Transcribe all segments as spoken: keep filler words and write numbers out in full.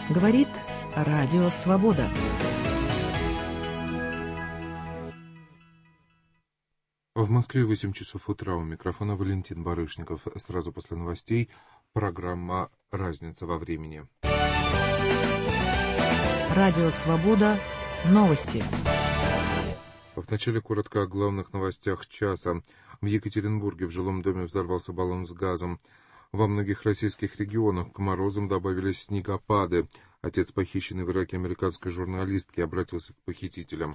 Говорит Радио Свобода. В Москве восемь часов утра. У микрофона Валентин Барышников. Сразу после новостей программа «Разница во времени». Радио Свобода. Новости. Вначале коротко о главных новостях часа. В Екатеринбурге в жилом доме взорвался баллон с газом. Во многих российских регионах к морозам добавились снегопады. Отец похищенной в Ираке американской журналистки обратился к похитителям.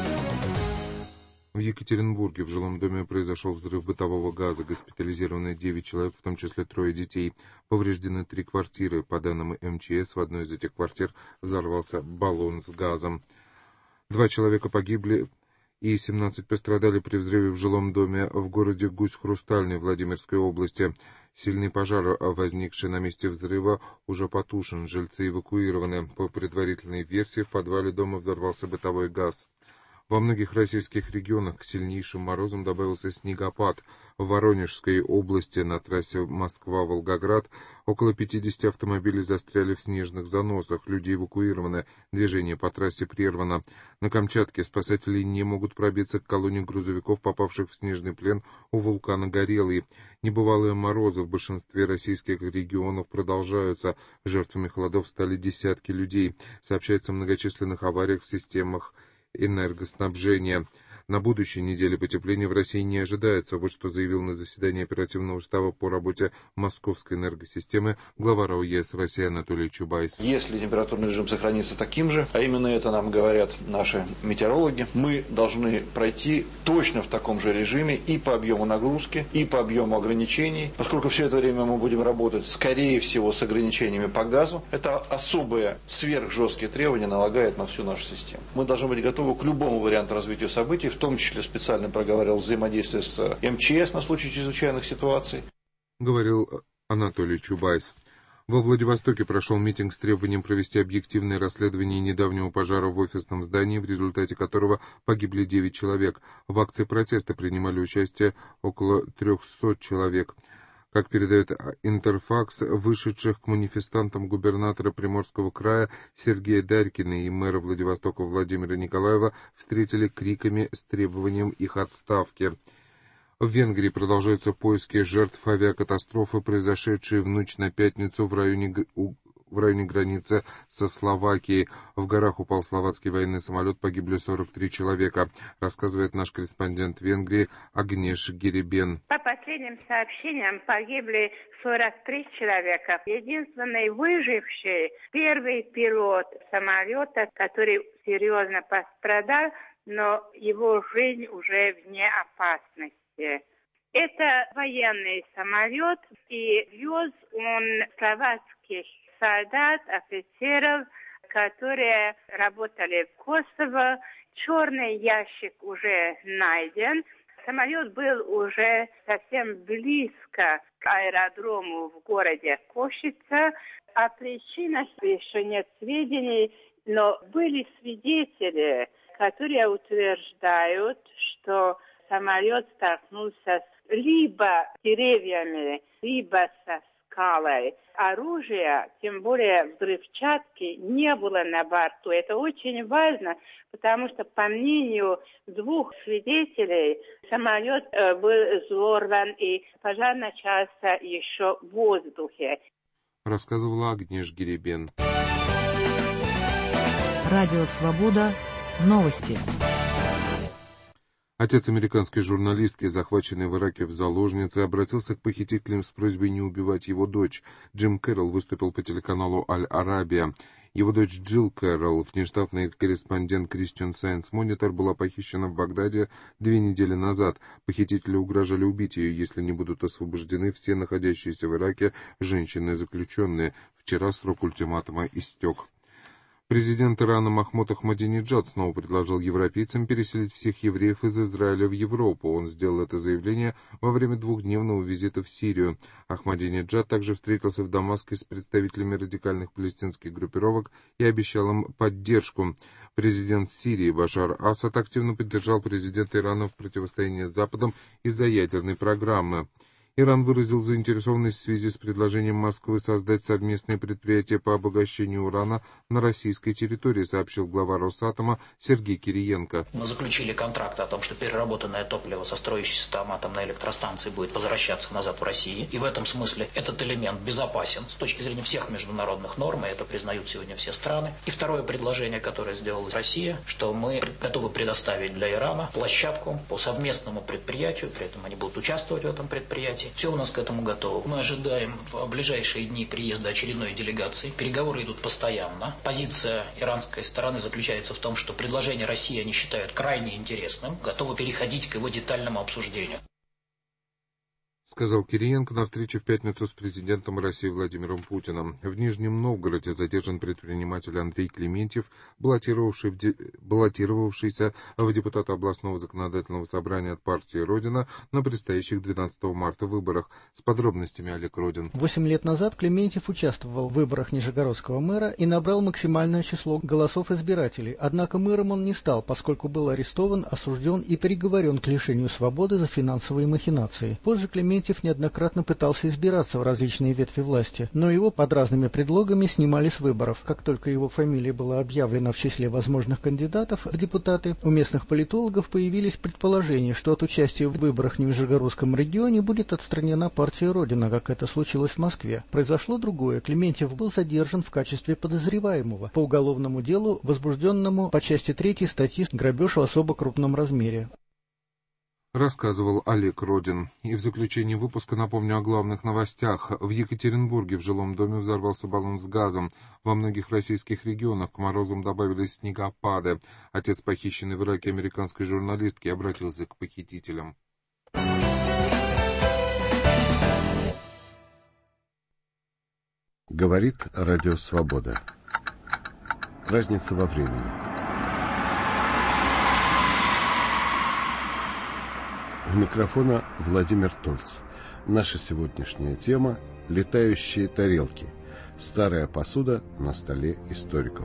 В Екатеринбурге в жилом доме произошел взрыв бытового газа. Госпитализированы девять человек, в том числе трое детей. Повреждены три квартиры. По данным эм че эс, в одной из этих квартир взорвался баллон с газом. Два человека погибли и семнадцать пострадали при взрыве в жилом доме в городе Гусь-Хрустальный Владимирской области. Сильный пожар, возникший на месте взрыва, уже потушен. Жильцы эвакуированы. По предварительной версии, в подвале дома взорвался бытовой газ. Во многих российских регионах к сильнейшим морозам добавился снегопад. В Воронежской области на трассе Москва-Волгоград около пятидесяти автомобилей застряли в снежных заносах. Люди эвакуированы. Движение по трассе прервано. На Камчатке спасатели не могут пробиться к колонне грузовиков, попавших в снежный плен у вулкана Горелый. Небывалые морозы в большинстве российских регионов продолжаются. Жертвами холодов стали десятки людей. Сообщается о многочисленных авариях в системах энергоснабжения. На будущей неделе потепления в России не ожидается. Вот что заявил на заседании оперативного штаба по работе Московской энергосистемы глава РАО ЕС России Анатолий Чубайс. Если температурный режим сохранится таким же, а именно это нам говорят наши метеорологи, мы должны пройти точно в таком же режиме и по объему нагрузки, и по объему ограничений. Поскольку все это время мы будем работать, скорее всего, с ограничениями по газу, это особые сверхжесткие требования налагает на всю нашу систему. Мы должны быть готовы к любому варианту развития событий, в том числе специально проговаривал взаимодействие с эм че эс на случай чрезвычайных ситуаций. Говорил Анатолий Чубайс. Во Владивостоке прошел митинг с требованием провести объективное расследование недавнего пожара в офисном здании, в результате которого погибли девять человек. В акции протеста принимали участие около трехсот человек. Как передает Интерфакс, вышедших к манифестантам губернатора Приморского края Сергея Дарькина и мэра Владивостока Владимира Николаева встретили криками с требованием их отставки. В Венгрии продолжаются поиски жертв авиакатастрофы, произошедшей в ночь на пятницу в районе, в районе границы со Словакией. В горах упал словацкий военный самолет, погибли сорок три человека, рассказывает наш корреспондент в Венгрии Агнеш Геребен. По последним сообщениям погибли сорок три человека. Единственный выживший первый пилот самолета, который серьезно пострадал, но его жизнь уже вне опасности. Это военный самолет, и вез он словацких солдат, офицеров, которые работали в Косово. Черный ящик уже найден. Самолет был уже совсем близко к аэродрому в городе Кошица. О причинах еще нет сведений, но были свидетели, которые утверждают, что самолет столкнулся с либо деревьями, либо со скалой. Оружия, тем более взрывчатки, не было на борту. Это очень важно, потому что, по мнению двух свидетелей, самолет э, был взорван, и пожар начался еще в воздухе. Рассказывала Агнеш Геребен. Радио Свобода. Новости. Отец американской журналистки, захваченной в Ираке в заложнице, обратился к похитителям с просьбой не убивать его дочь. Джим Кэрролл выступил по телеканалу «Аль-Арабия». Его дочь Джилл Кэрролл, внештатный корреспондент Christian Science Monitor, была похищена в Багдаде две недели назад. Похитители угрожали убить ее, если не будут освобождены все находящиеся в Ираке женщины-заключенные. Вчера срок ультиматума истек. Президент Ирана Махмуд Ахмадинеджад снова предложил европейцам переселить всех евреев из Израиля в Европу. Он сделал это заявление во время двухдневного визита в Сирию. Ахмадинеджад также встретился в Дамаске с представителями радикальных палестинских группировок и обещал им поддержку. Президент Сирии Башар Асад активно поддержал президента Ирана в противостоянии с Западом из-за ядерной программы. Иран выразил заинтересованность в связи с предложением Москвы создать совместное предприятие по обогащению урана на российской территории, сообщил глава Росатома Сергей Кириенко. Мы заключили контракт о том, что переработанное топливо со строящейся там атомной электростанции будет возвращаться назад в Россию. И в этом смысле этот элемент безопасен с точки зрения всех международных норм, и это признают сегодня все страны. И второе предложение, которое сделала Россия, что мы готовы предоставить для Ирана площадку по совместному предприятию, при этом они будут участвовать в этом предприятии. Все у нас к этому готово. Мы ожидаем в ближайшие дни приезда очередной делегации. Переговоры идут постоянно. Позиция иранской стороны заключается в том, что предложение России они считают крайне интересным, готовы переходить к его детальному обсуждению. Сказал Кириенко на встрече в пятницу с президентом России Владимиром Путиным. В Нижнем Новгороде задержан предприниматель Андрей Клементьев, баллотировавший в де... баллотировавшийся в депутаты областного законодательного собрания от партии «Родина» на предстоящих двенадцатого марта выборах. С подробностями Олег Родин. Восемь лет назад Клементьев участвовал в выборах нижегородского мэра и набрал максимальное число голосов избирателей. Однако мэром он не стал, поскольку был арестован, осужден и приговорен к лишению свободы за финансовые махинации. Позже Клементьев неоднократно пытался избираться в различные ветви власти, но его под разными предлогами снимали с выборов. Как только его фамилия была объявлена в числе возможных кандидатов в депутаты, у местных политологов появились предположения, что от участия в выборах в Нижегородском регионе будет отстранена партия «Родина», как это случилось в Москве. Произошло другое. Клементьев был задержан в качестве подозреваемого по уголовному делу, возбужденному по части третьей статьи «Грабеж в особо крупном размере». Рассказывал Олег Родин. И в заключении выпуска напомню о главных новостях. В Екатеринбурге в жилом доме взорвался баллон с газом. Во многих российских регионах к морозам добавились снегопады. Отец похищенной в Ираке американской журналистки обратился к похитителям. Говорит Радио Свобода. Разница во времени. У микрофона Владимир Тольц. Наша сегодняшняя тема – летающие тарелки. Старая посуда на столе историков.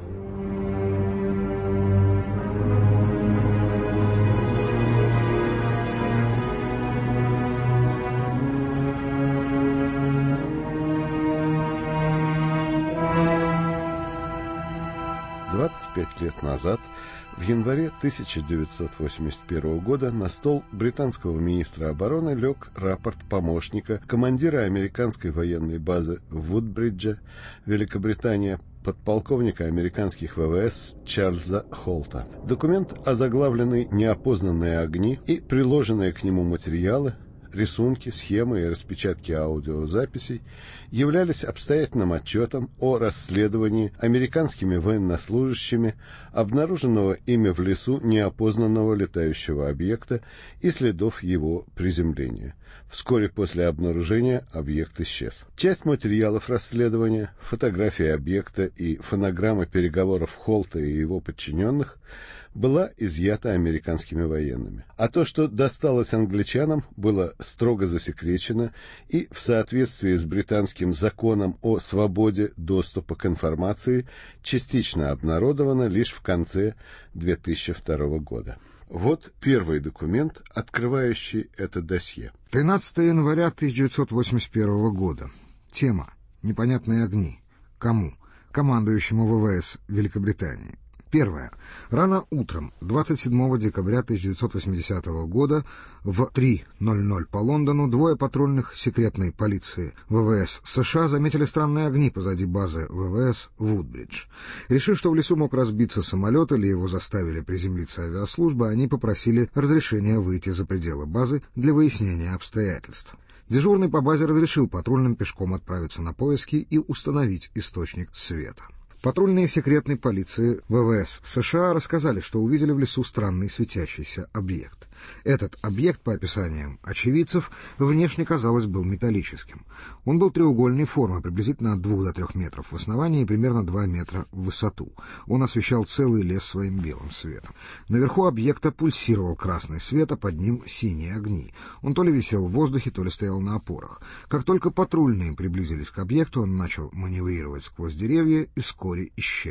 двадцать пять лет назад, в январе тысяча девятьсот восемьдесят первого года, на стол британского министра обороны лег рапорт помощника командира американской военной базы в Вудбридже, Великобритания, подполковника американских ВВС Чарльза Холта. Документ, озаглавленный «Неопознанные огни» и приложенные к нему материалы, рисунки, схемы и распечатки аудиозаписей являлись обстоятельным отчетом о расследовании американскими военнослужащими обнаруженного ими в лесу неопознанного летающего объекта и следов его приземления. Вскоре после обнаружения объект исчез. Часть материалов расследования, фотографии объекта и фонограммы переговоров Холта и его подчиненных была изъята американскими военными. А то, что досталось англичанам, было строго засекречено и в соответствии с британским законом о свободе доступа к информации частично обнародовано лишь в конце две тысячи второго года. Вот первый документ, открывающий это досье. тринадцатого января тысяча девятьсот восемьдесят первого года. Тема: непонятные огни. Кому? Командующему ВВС Великобритании. Первое. Рано утром двадцать седьмого декабря тысяча девятьсот восьмидесятого года в три ноль ноль по Лондону двое патрульных секретной полиции ВВС США заметили странные огни позади базы ВВС Вудбридж. Решив, что в лесу мог разбиться самолет или его заставили приземлиться авиаслужба, они попросили разрешения выйти за пределы базы для выяснения обстоятельств. Дежурный по базе разрешил патрульным пешком отправиться на поиски и установить источник света. Патрульные секретной полиции ВВС США рассказали, что увидели в лесу странный светящийся объект. Этот объект, по описаниям очевидцев, внешне, казалось, был металлическим. Он был треугольной формы, приблизительно от двух до трех метров в основании и примерно два метра в высоту. Он освещал целый лес своим белым светом. Наверху объекта пульсировал красный свет, а под ним синие огни. Он то ли висел в воздухе, то ли стоял на опорах. Как только патрульные приблизились к объекту, он начал маневрировать сквозь деревья и вскоре исчез.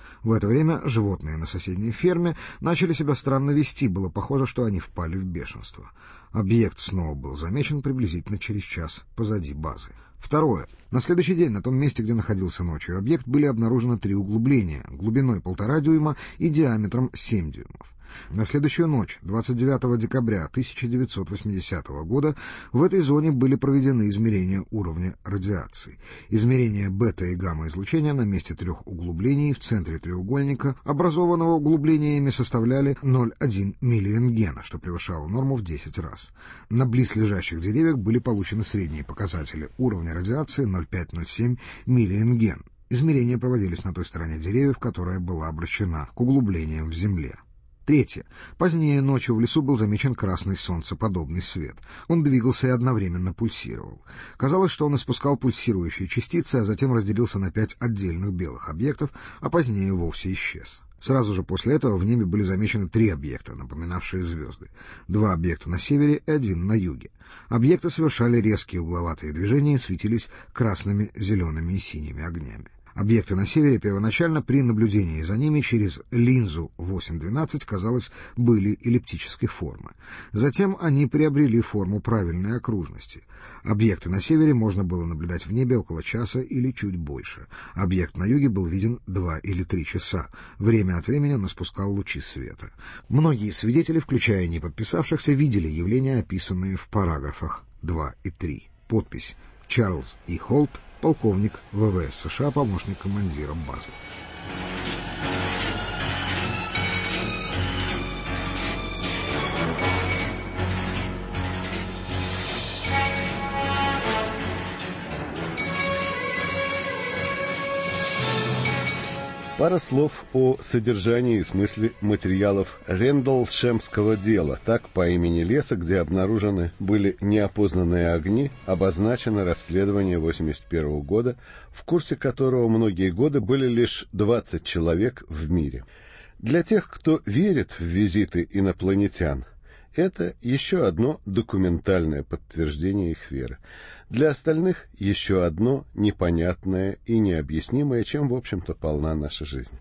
В это время животные на соседней ферме начали себя странно вести, было похоже, что они впали в бешенство. Объект снова был замечен приблизительно через час позади базы. Второе. На следующий день на том месте, где находился ночью объект, были обнаружены три углубления глубиной полтора дюйма и диаметром семь дюймов. На следующую ночь, двадцать девятого декабря тысяча девятьсот восьмидесятого года, в этой зоне были проведены измерения уровня радиации. Измерения бета- и гамма-излучения на месте трех углублений в центре треугольника, образованного углублениями, составляли ноль целых одна десятая миллирентгена, что превышало норму в десять раз. На близлежащих деревьях были получены средние показатели уровня радиации ноль целых пять десятых — ноль целых семь десятых миллирентген. Измерения проводились на той стороне деревьев, которая была обращена к углублениям в земле. Третье. Позднее ночью в лесу был замечен красный солнцеподобный свет. Он двигался и одновременно пульсировал. Казалось, что он испускал пульсирующие частицы, а затем разделился на пять отдельных белых объектов, а позднее вовсе исчез. Сразу же после этого в небе были замечены три объекта, напоминавшие звезды. Два объекта на севере и один на юге. Объекты совершали резкие угловатые движения и светились красными, зелеными и синими огнями. Объекты на севере первоначально при наблюдении за ними через линзу восемь двенадцать, казалось, были эллиптической формы. Затем они приобрели форму правильной окружности. Объекты на севере можно было наблюдать в небе около часа или чуть больше. Объект на юге был виден два или три часа. Время от времени он испускал лучи света. Многие свидетели, включая не подписавшихся, видели явления, описанные в параграфах два и три. Подпись: Чарльз И. Холт, полковник ВВС США, помощник командира базы. Пара слов о содержании и смысле материалов Рэндаллшемского дела, так по имени леса, где обнаружены были неопознанные огни, обозначено расследование восемьдесят первого года, в курсе которого многие годы были лишь двадцать человек в мире. Для тех, кто верит в визиты инопланетян, это еще одно документальное подтверждение их веры. Для остальных еще одно непонятное и необъяснимое, чем, в общем-то, полна наша жизнь.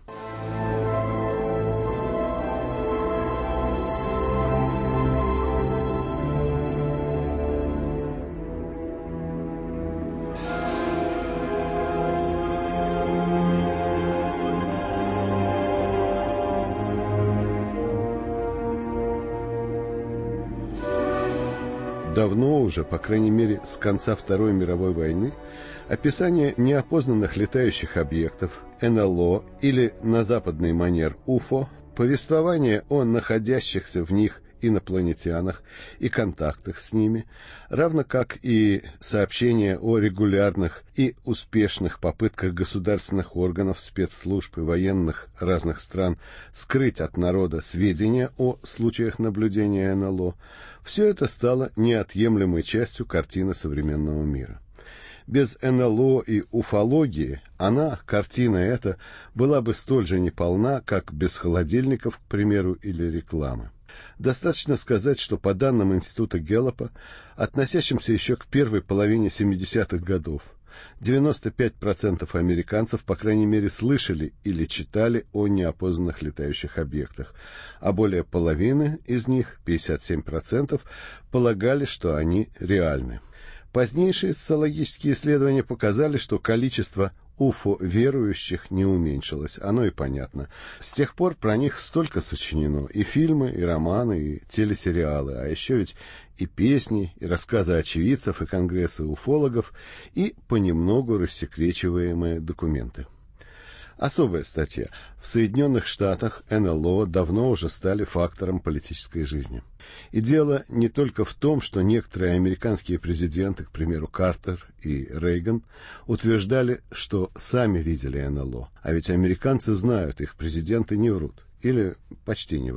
Давно уже, по крайней мере, с конца Второй мировой войны, описание неопознанных летающих объектов, эн эл о или, на западный манер, уфо, повествование о находящихся в них инопланетянах и контактах с ними, равно как и сообщения о регулярных и успешных попытках государственных органов, спецслужб и военных разных стран скрыть от народа сведения о случаях наблюдения эн эл о, все это стало неотъемлемой частью картины современного мира. Без эн эл о и уфологии она, картина эта, была бы столь же неполна, как без холодильников, к примеру, или рекламы. Достаточно сказать, что по данным Института Гэллопа, относящимся еще к первой половине семидесятых годов, девяносто пять процентов американцев, по крайней мере, слышали или читали о неопознанных летающих объектах, а более половины из них, пятьдесят семь процентов, полагали, что они реальны. Позднейшие социологические исследования показали, что количество уфо-верующих не уменьшилось. Оно и понятно. С тех пор про них столько сочинено. И фильмы, и романы, и телесериалы. А еще ведь и песни, и рассказы очевидцев, и конгрессы уфологов, и понемногу рассекречиваемые документы. Особая статья. В Соединенных Штатах эн эл о давно уже стали фактором политической жизни. И дело не только в том, что некоторые американские президенты, к примеру, Картер и Рейган, утверждали, что сами видели эн эл о. А ведь американцы знают, их президенты не врут. Или почти не врут.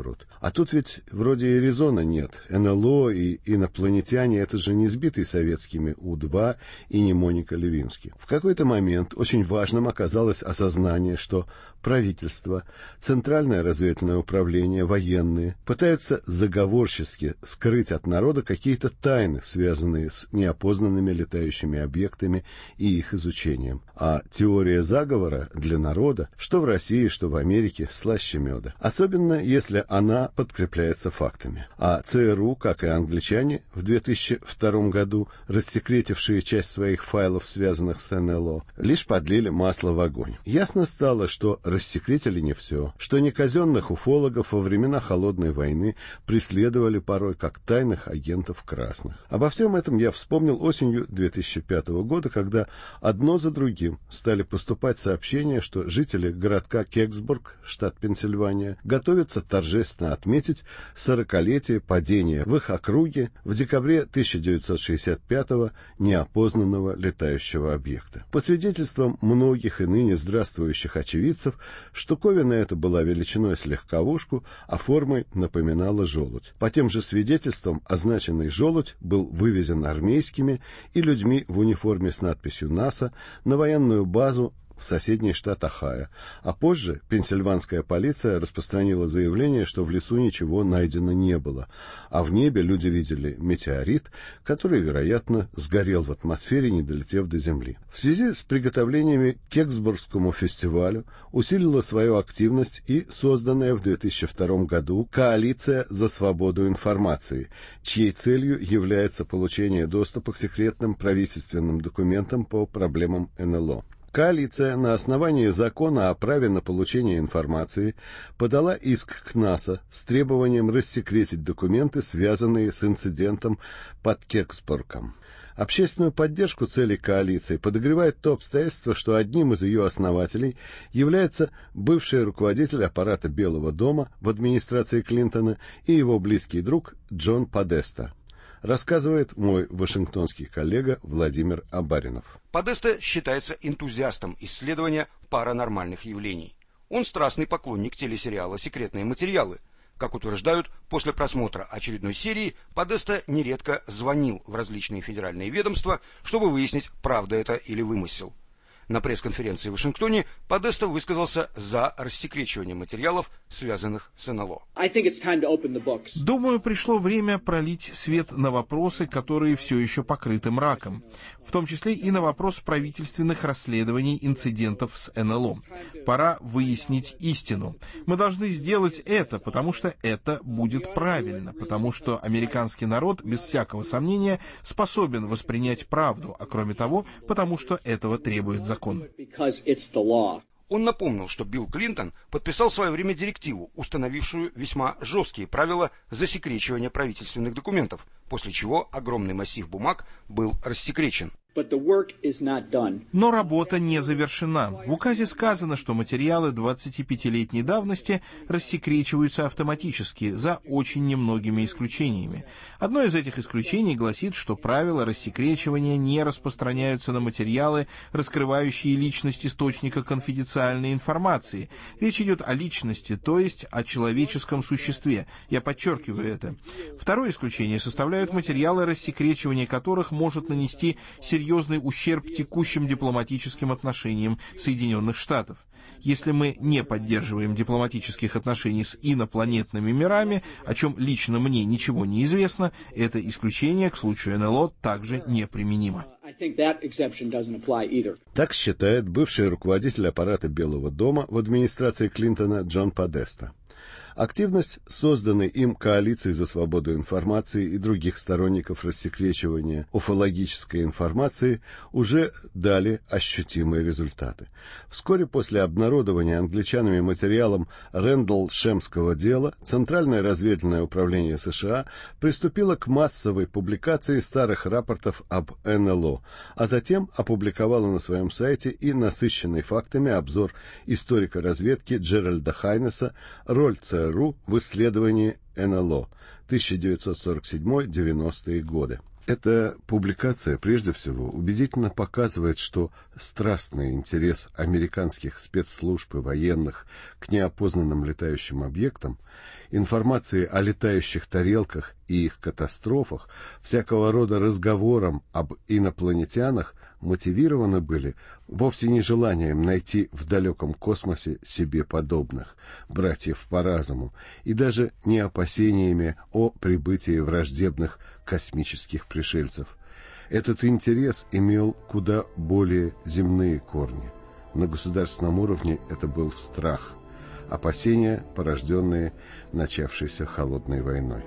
А тут ведь вроде и резона нет. эн эл о и инопланетяне — это же не сбитый советскими У два и не Моника Левински. В какой-то момент очень важным оказалось осознание, что правительство, Центральное разведывательное управление, военные пытаются заговорчески скрыть от народа какие-то тайны, связанные с неопознанными летающими объектами и их изучением. А теория заговора для народа, что в России, что в Америке, слаще меда. Особенно, если она подкрепляется фактами. А ЦРУ, как и англичане, в две тысячи втором году, рассекретившие часть своих файлов, связанных с эн эл о, лишь подлили масло в огонь. Ясно стало, что рассекретили не все, что неказенных уфологов во времена Холодной войны преследовали порой как тайных агентов красных. Обо всем этом я вспомнил осенью две тысячи пятого года, когда одно за другим стали поступать сообщения, что жители городка Кексбург, штат Пенсильвания, готовятся торжественно отметить сорокалетие падения в их округе в декабре тысяча девятьсот шестьдесят пятого неопознанного летающего объекта. По свидетельствам многих и ныне здравствующих очевидцев, штуковина эта была величиной с легковушку, а формой напоминала желудь. По тем же свидетельствам, означенный желудь был вывезен армейскими и людьми в униформе с надписью НАСА на военную базу в соседний штат Ohio, а позже пенсильванская полиция распространила заявление, что в лесу ничего найдено не было, а в небе люди видели метеорит, который, вероятно, сгорел в атмосфере, не долетев до Земли. В связи с приготовлениями к Кексбургскому фестивалю усилила свою активность и созданная в две тысячи втором году Коалиция за свободу информации, чьей целью является получение доступа к секретным правительственным документам по проблемам эн эл о. Коалиция на основании закона о праве на получение информации подала иск к НАСА с требованием рассекретить документы, связанные с инцидентом под Кексбургом. Общественную поддержку целей коалиции подогревает то обстоятельство, что одним из ее основателей является бывший руководитель аппарата Белого дома в администрации Клинтона и его близкий друг Джон Подеста. Рассказывает мой вашингтонский коллега Владимир Абаринов. Подеста считается энтузиастом исследования паранормальных явлений. Он страстный поклонник телесериала «Секретные материалы». Как утверждают, после просмотра очередной серии Подеста нередко звонил в различные федеральные ведомства, чтобы выяснить, правда это или вымысел. На пресс-конференции в Вашингтоне Подеста высказался за рассекречивание материалов, связанных с эн эл о. Думаю, пришло время пролить свет на вопросы, которые все еще покрыты мраком, в том числе и на вопрос правительственных расследований инцидентов с эн эл о. Пора выяснить истину. Мы должны сделать это, потому что это будет правильно, потому что американский народ, без всякого сомнения, способен воспринять правду, а кроме того, потому что этого требует закон. Закон. Он напомнил, что Билл Клинтон подписал в свое время директиву, установившую весьма жесткие правила засекречивания правительственных документов, после чего огромный массив бумаг был рассекречен. Но работа не завершена. В указе сказано, что материалы двадцатипятилетней давности рассекречиваются автоматически, за очень немногими исключениями. Одно из этих исключений гласит, что правила рассекречивания не распространяются на материалы, раскрывающие личность источника конфиденциальной информации. Речь идет о личности, то есть о человеческом существе. Я подчеркиваю это. Второе исключение составляют материалы, рассекречивание которых может нанести серьезный серьезный ущерб текущим дипломатическим отношениям Соединенных Штатов. Если мы не поддерживаем дипломатических отношений с инопланетными мирами, о чем лично мне ничего не известно, это исключение к случаю эн эл о также неприменимо. Так считает бывший руководитель аппарата Белого дома в администрации Клинтона Джон Подеста. Активность созданной им коалиции за свободу информации и других сторонников рассекречивания уфологической информации уже дали ощутимые результаты. Вскоре после обнародования англичанами материалом Рэндалл-Шемского дела Центральное разведывательное управление США приступило к массовой публикации старых рапортов об эн эл о, а затем опубликовало на своем сайте и насыщенный фактами обзор историка разведки Джеральда Хайнеса «Роль ЦРУ в исследовании эн эл о» тысяча девятьсот сорок седьмой — девяностые годы. Эта публикация, прежде всего, убедительно показывает, что страстный интерес американских спецслужб и военных к неопознанным летающим объектам, информации о летающих тарелках и их катастрофах, всякого рода разговорам об инопланетянах мотивированы были вовсе не желанием найти в далеком космосе себе подобных, братьев по разуму, и даже не опасениями о прибытии враждебных космических пришельцев. Этот интерес имел куда более земные корни. На государственном уровне это был страх, опасения, порожденные начавшейся холодной войной.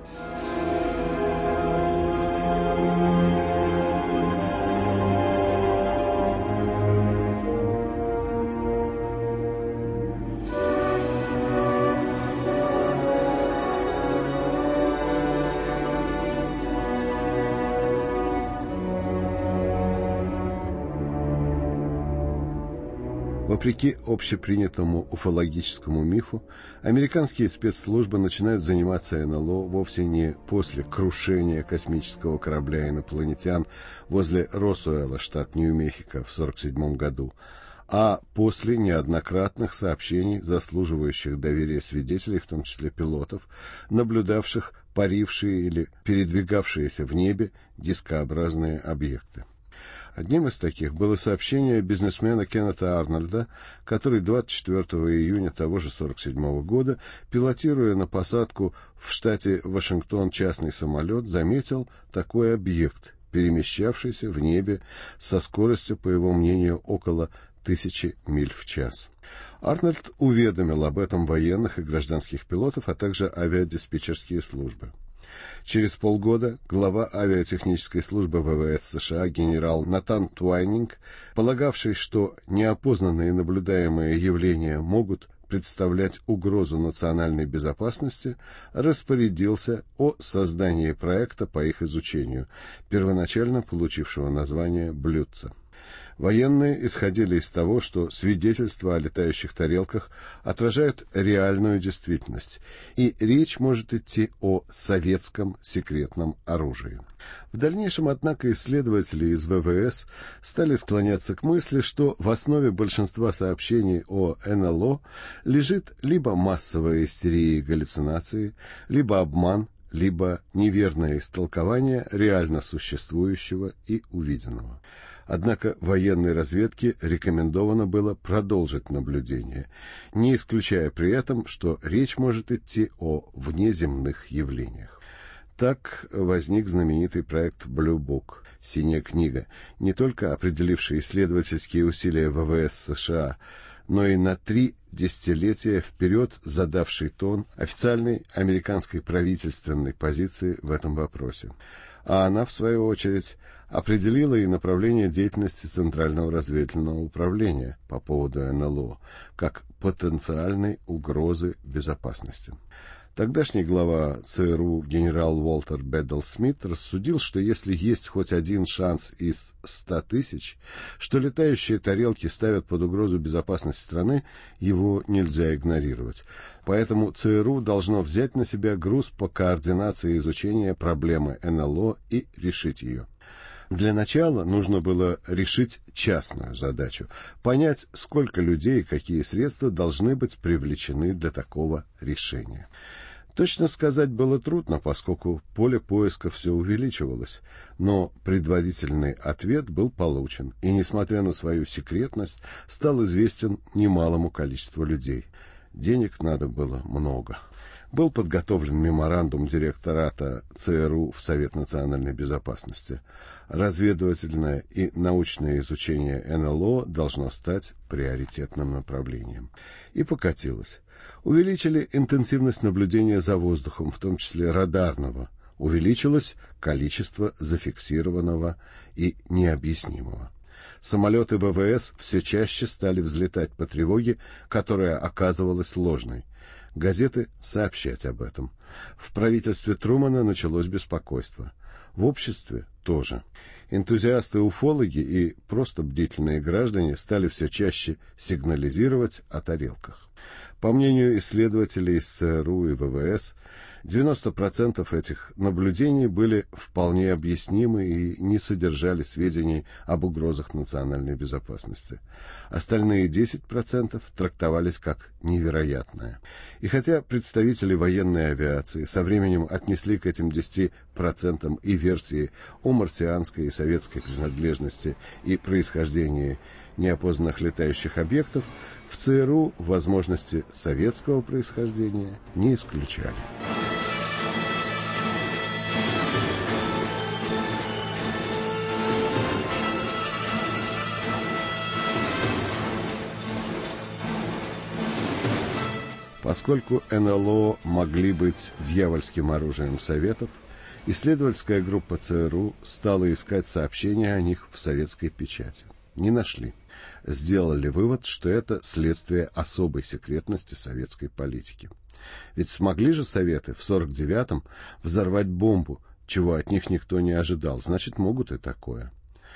Вопреки общепринятому уфологическому мифу, американские спецслужбы начинают заниматься эн эл о вовсе не после крушения космического корабля инопланетян возле Росуэлла, штат Нью-Мехико, в сорок седьмом году, а после неоднократных сообщений, заслуживающих доверия свидетелей, в том числе пилотов, наблюдавших парившие или передвигавшиеся в небе дискообразные объекты. Одним из таких было сообщение бизнесмена Кеннета Арнольда, который двадцать четвёртого июня того же сорок седьмого года, пилотируя на посадку в штате Вашингтон частный самолет, заметил такой объект, перемещавшийся в небе со скоростью, по его мнению, около тысячи миль в час. Арнольд уведомил об этом военных и гражданских пилотов, а также авиадиспетчерские службы. Через полгода глава авиатехнической службы вэ вэ эс США генерал Натан Твайнинг, полагавший, что неопознанные наблюдаемые явления могут представлять угрозу национальной безопасности, распорядился о создании проекта по их изучению, первоначально получившего название «Блюдце». Военные исходили из того, что свидетельства о летающих тарелках отражают реальную действительность, и речь может идти о советском секретном оружии. В дальнейшем, однако, исследователи из вэ вэ эс стали склоняться к мысли, что в основе большинства сообщений о эн эл о лежит либо массовая истерия и галлюцинации, либо обман, либо неверное истолкование реально существующего и увиденного. Однако военной разведке рекомендовано было продолжить наблюдение, не исключая при этом, что речь может идти о внеземных явлениях. Так возник знаменитый проект Blue Book, «Синяя книга», не только определивший исследовательские усилия вэ вэ эс США, но и на три десятилетия вперед задавший тон официальной американской правительственной позиции в этом вопросе. А она, в свою очередь, определила и направление деятельности Центрального разведывательного управления по поводу эн эл о как потенциальной угрозы безопасности. Тогдашний глава цэ эр у генерал Уолтер Бэддл Смит рассудил, что если есть хоть один шанс из ста тысяч, что летающие тарелки ставят под угрозу безопасность страны, его нельзя игнорировать. Поэтому цэ эр у должно взять на себя груз по координации изучения проблемы эн эл о и решить ее. Для начала нужно было решить частную задачу, понять, сколько людей и какие средства должны быть привлечены для такого решения. Точно сказать было трудно, поскольку поле поиска все увеличивалось, но предварительный ответ был получен, и, несмотря на свою секретность, стал известен немалому количеству людей. Денег надо было много. Был подготовлен меморандум директората цэ эр у в Совет национальной безопасности. Разведывательное и научное изучение эн эл о должно стать приоритетным направлением. И покатилось. Увеличили интенсивность наблюдения за воздухом, в том числе радарного. Увеличилось количество зафиксированного и необъяснимого. Самолеты вэ вэ эс все чаще стали взлетать по тревоге, которая оказывалась ложной. Газеты сообщать об этом. В правительстве Трумэна началось беспокойство. В обществе тоже. Энтузиасты-уфологи и просто бдительные граждане стали все чаще сигнализировать о тарелках. По мнению исследователей из цэ эр у и вэ вэ эс, девяносто процентов этих наблюдений были вполне объяснимы и не содержали сведений об угрозах национальной безопасности. Остальные десять процентов трактовались как невероятное. И хотя представители военной авиации со временем отнесли к этим десяти процентам и версии о марсианской и советской принадлежности и происхождении неопознанных летающих объектов, в ЦРУ возможности советского происхождения не исключали. Поскольку эн эл о могли быть дьявольским оружием Советов, исследовательская группа ЦРУ стала искать сообщения о них в советской печати. Не нашли. Сделали вывод, что это следствие особой секретности советской политики. Ведь смогли же Советы в сорок девятом взорвать бомбу, чего от них никто не ожидал, значит, могут и такое.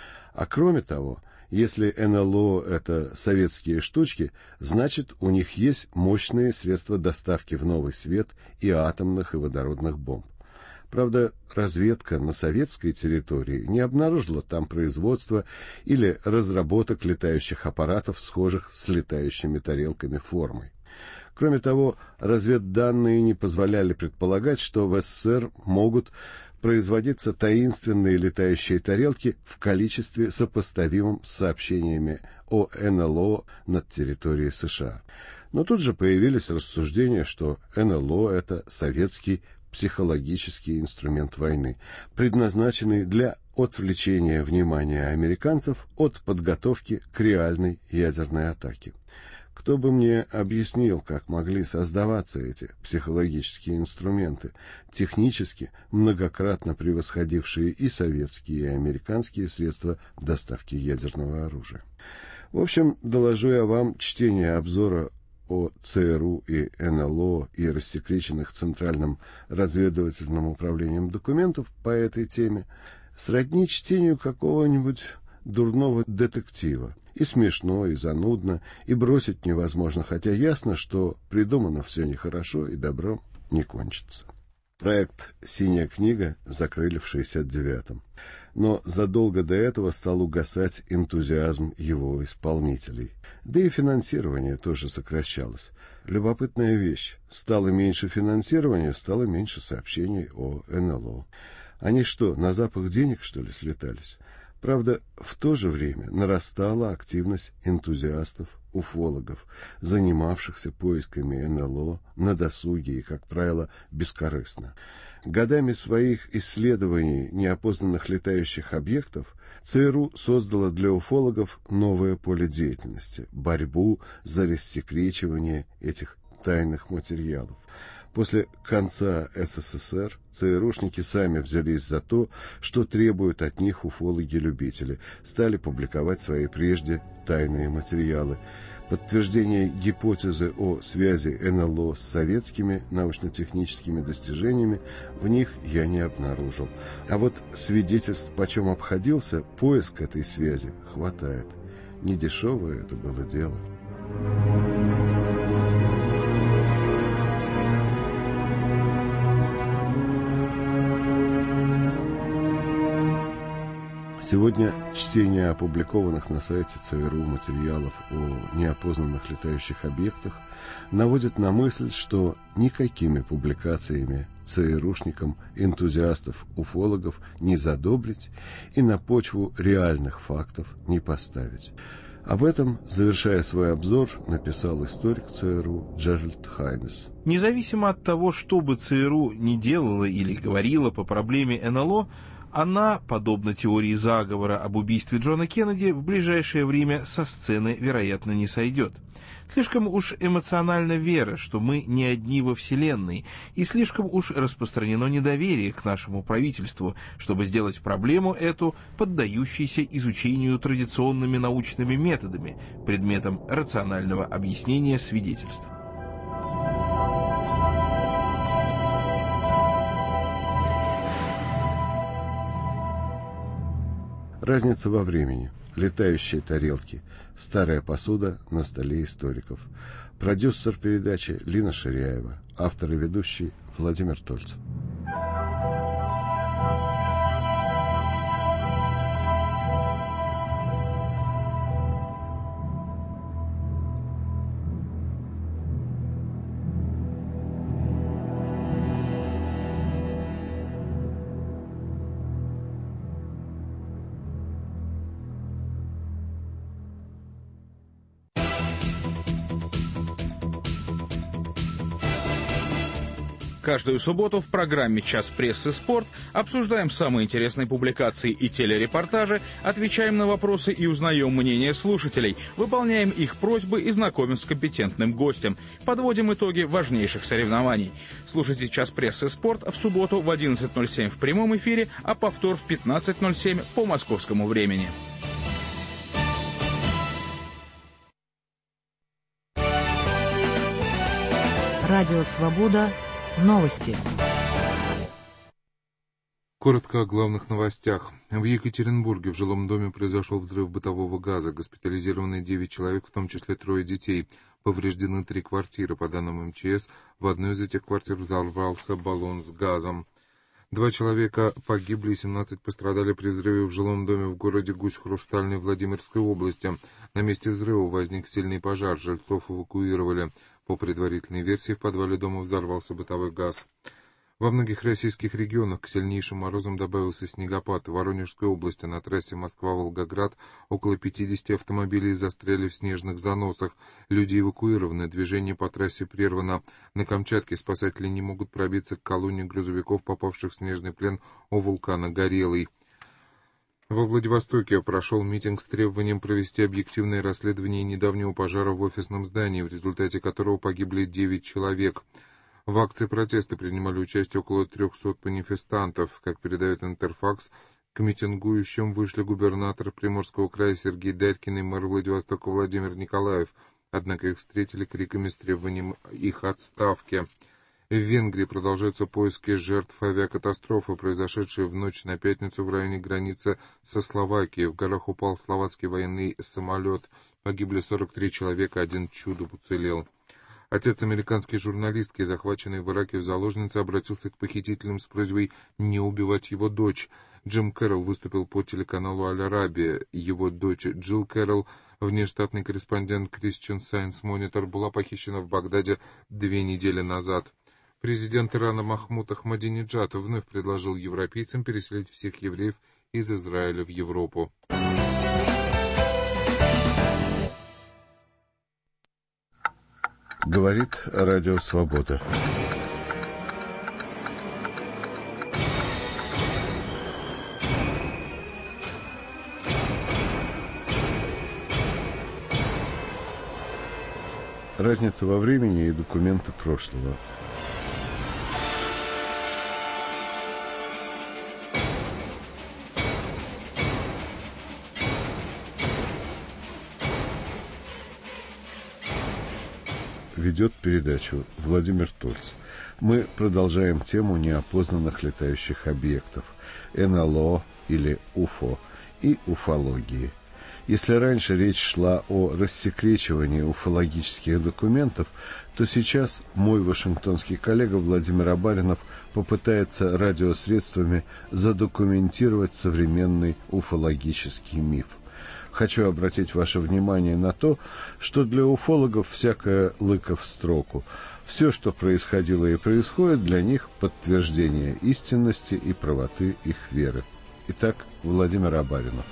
А кроме того, если эн эл о — это советские штучки, значит, у них есть мощные средства доставки в новый свет и атомных, и водородных бомб. Правда, разведка на советской территории не обнаружила там производства или разработок летающих аппаратов, схожих с летающими тарелками формой. Кроме того, разведданные не позволяли предполагать, что в эс эс эс эр могут производиться таинственные летающие тарелки в количестве, сопоставимом с сообщениями о эн эл о над территорией США. Но тут же появились рассуждения, что эн эл о — это советский психологический инструмент войны, предназначенный для отвлечения внимания американцев от подготовки к реальной ядерной атаке. Кто бы мне объяснил, как могли создаваться эти психологические инструменты, технически многократно превосходившие и советские, и американские средства доставки ядерного оружия? В общем, доложу я вам чтение обзора о ЦРУ и эн эл о и рассекреченных Центральным разведывательным управлением документов по этой теме сродни чтению какого-нибудь дурного детектива. И смешно, и занудно, и бросить невозможно, хотя ясно, что придумано все нехорошо и добром не кончится. Проект «Синяя книга» закрыли в шестьдесят девятом. Но задолго до этого стал угасать энтузиазм его исполнителей. Да и финансирование тоже сокращалось. Любопытная вещь. Стало меньше финансирования, стало меньше сообщений о эн эл о. Они что, на запах денег, что ли, слетались? Правда, в то же время нарастала активность энтузиастов, уфологов, занимавшихся поисками эн эл о на досуге и, как правило, бескорыстно. Годами своих исследований неопознанных летающих объектов ЦРУ создала для уфологов новое поле деятельности – борьбу за рассекречивание этих тайных материалов. После конца эс эс эс эр ЦРУшники сами взялись за то, что требуют от них уфологи-любители, стали публиковать свои прежде тайные материалы. Подтверждение гипотезы о связи эн эл о с советскими научно-техническими достижениями в них я не обнаружил. А вот свидетельств, почем обходился поиск этой связи, хватает. Недешевое это было дело. Сегодня чтение опубликованных на сайте ЦРУ материалов о неопознанных летающих объектах наводит на мысль, что никакими публикациями ЦРУшникам энтузиастов-уфологов не задобрить и на почву реальных фактов не поставить. Об этом, завершая свой обзор, написал историк ЦРУ Джеральд Хайнес. Независимо от того, что бы ЦРУ ни делала или говорила по проблеме эн эл о, она, подобно теории заговора об убийстве Джона Кеннеди, в ближайшее время со сцены, вероятно, не сойдет. Слишком уж эмоциональна вера, что мы не одни во Вселенной, и слишком уж распространено недоверие к нашему правительству, чтобы сделать проблему эту поддающейся изучению традиционными научными методами, предметом рационального объяснения свидетельств. Разница во времени, летающие тарелки, старая посуда на столе историков. Продюсер передачи Лина Ширяева. Автор и ведущий Владимир Тольцев. Каждую субботу в программе «Час прессы. Спорт» обсуждаем самые интересные публикации и телерепортажи, отвечаем на вопросы и узнаем мнение слушателей, выполняем их просьбы и знакомим с компетентным гостем, подводим итоги важнейших соревнований. Слушайте «Час прессы. Спорт» в субботу в одиннадцать ноль семь в прямом эфире, а повтор в пятнадцать ноль семь по московскому времени. Радио «Свобода». Новости. Коротко о главных новостях. В Екатеринбурге в жилом доме произошел взрыв бытового газа. Госпитализированы девять человек, в том числе трое детей. Повреждены три квартиры. По данным эм че эс, в одной из этих квартир взорвался баллон с газом. Два человека погибли и семнадцать пострадали при взрыве в жилом доме в городе Гусь-Хрустальный Владимирской области. На месте взрыва возник сильный пожар. Жильцов эвакуировали. По предварительной версии, в подвале дома взорвался бытовой газ. Во многих российских регионах к сильнейшим морозам добавился снегопад. В Воронежской области на трассе Москва-Волгоград около пятидесяти автомобилей застряли в снежных заносах. Люди эвакуированы, движение по трассе прервано. На Камчатке спасатели не могут пробиться к колонне грузовиков, попавших в снежный плен у вулкана Горелый. Во Владивостоке прошел митинг с требованием провести объективное расследование недавнего пожара в офисном здании, в результате которого погибли девять человек. В акции протеста принимали участие около трехсот манифестантов. Как передает Интерфакс, к митингующим вышли губернатор Приморского края Сергей Дарькин и мэр Владивостока Владимир Николаев, однако их встретили криками с требованием их отставки. В Венгрии продолжаются поиски жертв авиакатастрофы, произошедшей в ночь на пятницу в районе границы со Словакией. В горах упал словацкий военный самолет. Погибли сорок три человека, один чудом уцелел. Отец американской журналистки, захваченной в Ираке в заложницы, обратился к похитителям с просьбой не убивать его дочь. Джим Кэрролл выступил по телеканалу Аль-Арабия. Его дочь Джилл Кэрролл, внештатный корреспондент Christian Science Monitor, была похищена в Багдаде две недели назад. Президент Ирана Махмуд Ахмадинеджад вновь предложил европейцам переселить всех евреев из Израиля в Европу. Говорит Радио Свобода. Разница во времени и документы прошлого. Ведет передачу Владимир Тольцев. Мы продолжаем тему неопознанных летающих объектов, эн эл о или уфо и уфологии. Если раньше речь шла о рассекречивании уфологических документов, то сейчас мой вашингтонский коллега Владимир Абаринов попытается радиосредствами задокументировать современный уфологический миф. Хочу обратить ваше внимание на то, что для уфологов всякое лыко в строку. Все, что происходило и происходит, для них подтверждение истинности и правоты их веры. Итак, Владимир Абаринов.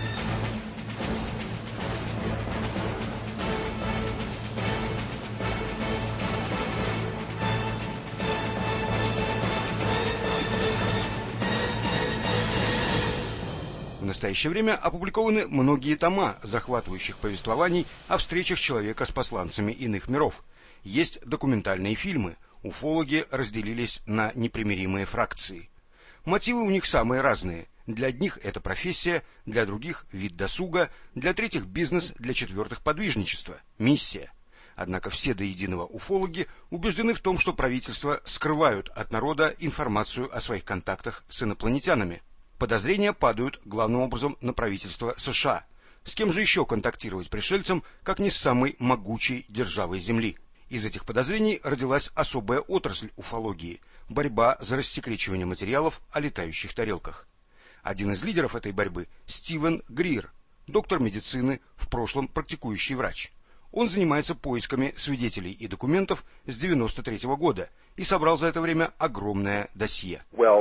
В настоящее время опубликованы многие тома захватывающих повествований о встречах человека с посланцами иных миров. Есть документальные фильмы. Уфологи разделились на непримиримые фракции. Мотивы у них самые разные. Для одних это профессия, для других вид досуга, для третьих бизнес, для четвертых подвижничество, миссия. Однако все до единого уфологи убеждены в том, что правительства скрывают от народа информацию о своих контактах с инопланетянами. Подозрения падают главным образом на правительство США. С кем же еще контактировать пришельцам, как не с самой могучей державой Земли? Из этих подозрений родилась особая отрасль уфологии – борьба за рассекречивание материалов о летающих тарелках. Один из лидеров этой борьбы – Стивен Грир, доктор медицины, в прошлом практикующий врач. Он занимается поисками свидетелей и документов с девяносто третьего года и собрал за это время огромное досье.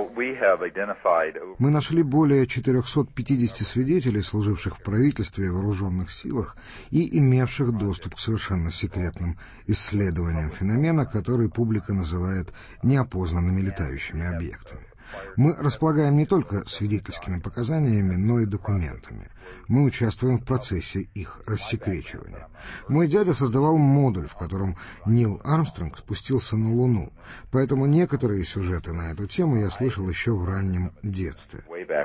Мы нашли более четырехсот пятидесяти свидетелей, служивших в правительстве и вооруженных силах и имевших доступ к совершенно секретным исследованиям феномена, который публика называет неопознанными летающими объектами. Мы располагаем не только свидетельскими показаниями, но и документами. Мы участвуем в процессе их рассекречивания. Мой дядя создавал модуль, в котором Нил Армстронг спустился на Луну, поэтому некоторые сюжеты на эту тему я слышал еще в раннем детстве.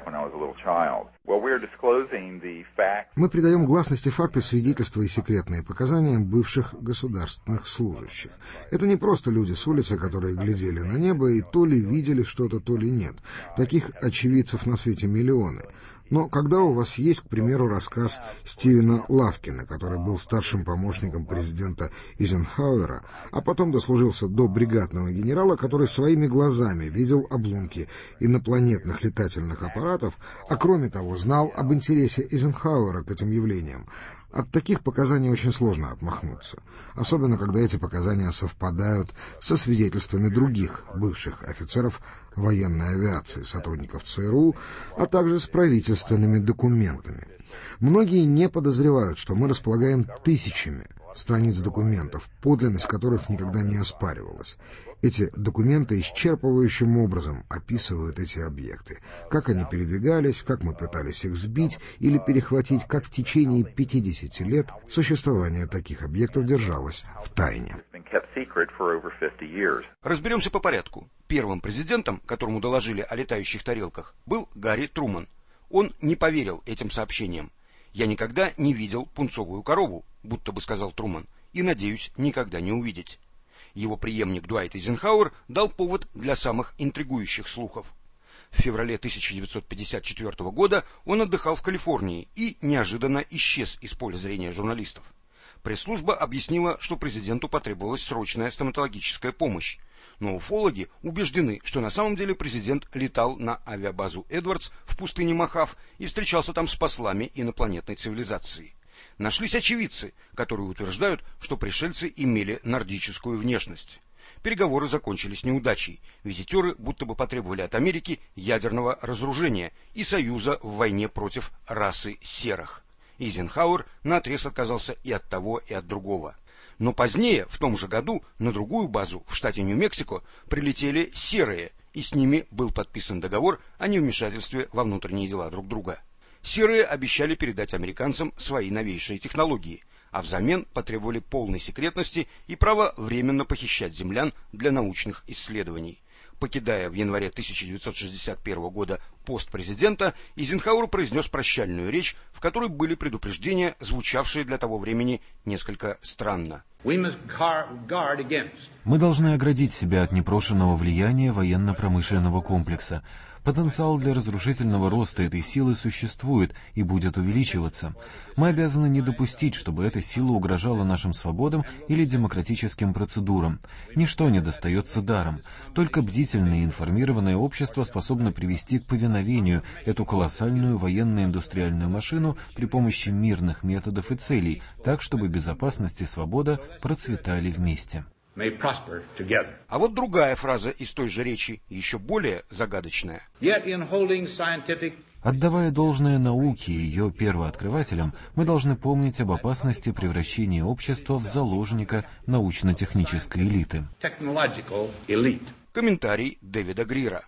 Мы придаем гласности факты, свидетельства и секретные показания бывших государственных служащих. Это не просто люди с улицы, которые глядели на небо и то ли видели что-то, то ли нет. Таких очевидцев на свете миллионы. Но когда у вас есть, к примеру, рассказ Стивена Лавкина, который был старшим помощником президента Эйзенхауэра, а потом дослужился до бригадного генерала, который своими глазами видел обломки инопланетных летательных аппаратов, а кроме того знал об интересе Эйзенхауэра к этим явлениям, от таких показаний очень сложно отмахнуться, особенно когда эти показания совпадают со свидетельствами других бывших офицеров военной авиации, сотрудников ЦРУ, а также с правительственными документами. Многие не подозревают, что мы располагаем тысячами страниц документов, подлинность которых никогда не оспаривалась. Эти документы исчерпывающим образом описывают эти объекты, как они передвигались, как мы пытались их сбить или перехватить, как в течение пятидесяти лет существование таких объектов держалось в тайне. Разберемся по порядку. Первым президентом, которому доложили о летающих тарелках, был Гарри Труман. Он не поверил этим сообщениям. «Я никогда не видел пунцовую корову», будто бы сказал Труман, «и, надеюсь, никогда не увидеть». Его преемник Дуайт Эйзенхауэр дал повод для самых интригующих слухов. В феврале тысяча девятьсот пятьдесят четвёртого года он отдыхал в Калифорнии и неожиданно исчез из поля зрения журналистов. Пресс-служба объяснила, что президенту потребовалась срочная стоматологическая помощь. Но уфологи убеждены, что на самом деле президент летал на авиабазу Эдвардс в пустыне Мохав и встречался там с послами инопланетной цивилизации. Нашлись очевидцы, которые утверждают, что пришельцы имели нордическую внешность. Переговоры закончились неудачей. Визитеры будто бы потребовали от Америки ядерного разоружения и союза в войне против расы серых. Эйзенхауэр наотрез отказался и от того, и от другого. Но позднее, в том же году, на другую базу в штате Нью-Мексико прилетели серые, и с ними был подписан договор о невмешательстве во внутренние дела друг друга. Серые обещали передать американцам свои новейшие технологии, а взамен потребовали полной секретности и права временно похищать землян для научных исследований. Покидая в январе тысяча девятьсот шестьдесят первого года пост президента, Эйзенхауэр произнес прощальную речь, в которой были предупреждения, звучавшие для того времени несколько странно. Мы должны оградить себя от непрошенного влияния военно-промышленного комплекса. Потенциал для разрушительного роста этой силы существует и будет увеличиваться. Мы обязаны не допустить, чтобы эта сила угрожала нашим свободам или демократическим процедурам. Ничто не достается даром. Только бдительное и информированное общество способно привести к повиновению эту колоссальную военно-индустриальную машину при помощи мирных методов и целей, так, чтобы безопасность и свобода процветали вместе. А вот другая фраза из той же речи, еще более загадочная. Отдавая должное науке и ее первооткрывателям, мы должны помнить об опасности превращения общества в заложника научно-технической элиты. Комментарий Дэвида Грира.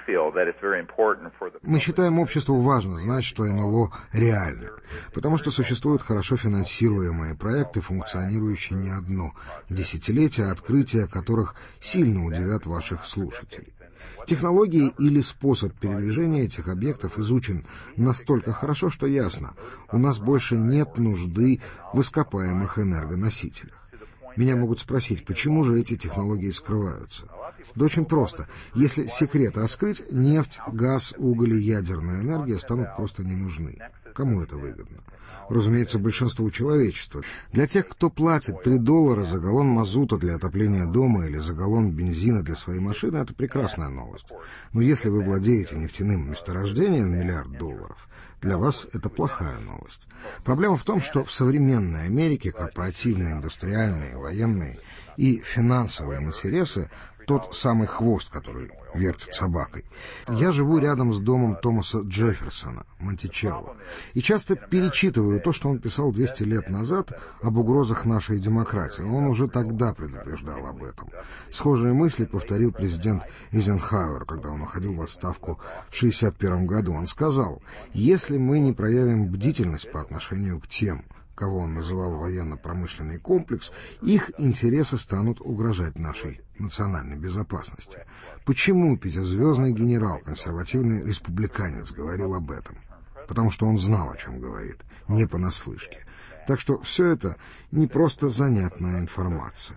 Мы считаем обществу важно знать, что эн эл о реально, потому что существуют хорошо финансируемые проекты, функционирующие не одно десятилетие, открытия которых сильно удивят ваших слушателей. Технологии или способ передвижения этих объектов изучен настолько хорошо, что ясно, у нас больше нет нужды в ископаемых энергоносителях. Меня могут спросить, почему же эти технологии скрываются? Да очень просто. Если секрет раскрыть, нефть, газ, уголь и ядерная энергия станут просто не нужны. Кому это выгодно? Разумеется, большинству человечества. Для тех, кто платит три доллара за галлон мазута для отопления дома или за галлон бензина для своей машины, это прекрасная новость. Но если вы владеете нефтяным месторождением в миллиард долларов, для вас это плохая новость. Проблема в том, что в современной Америке корпоративные, индустриальные, военные и финансовые интересы — тот самый хвост, который вертит собакой. Я живу рядом с домом Томаса Джефферсона, Монтичелло, и часто перечитываю то, что он писал двести лет назад об угрозах нашей демократии. Он уже тогда предупреждал об этом. Схожие мысли повторил президент Эйзенхауэр, когда он уходил в отставку в шестьдесят первом году. Он сказал: «Если мы не проявим бдительность по отношению к тем, кого он называл военно-промышленный комплекс, их интересы станут угрожать нашей национальной безопасности». Почему пятизвездный генерал, консервативный республиканец, говорил об этом? Потому что он знал, о чем говорит, не понаслышке. Так что все это не просто занятная информация.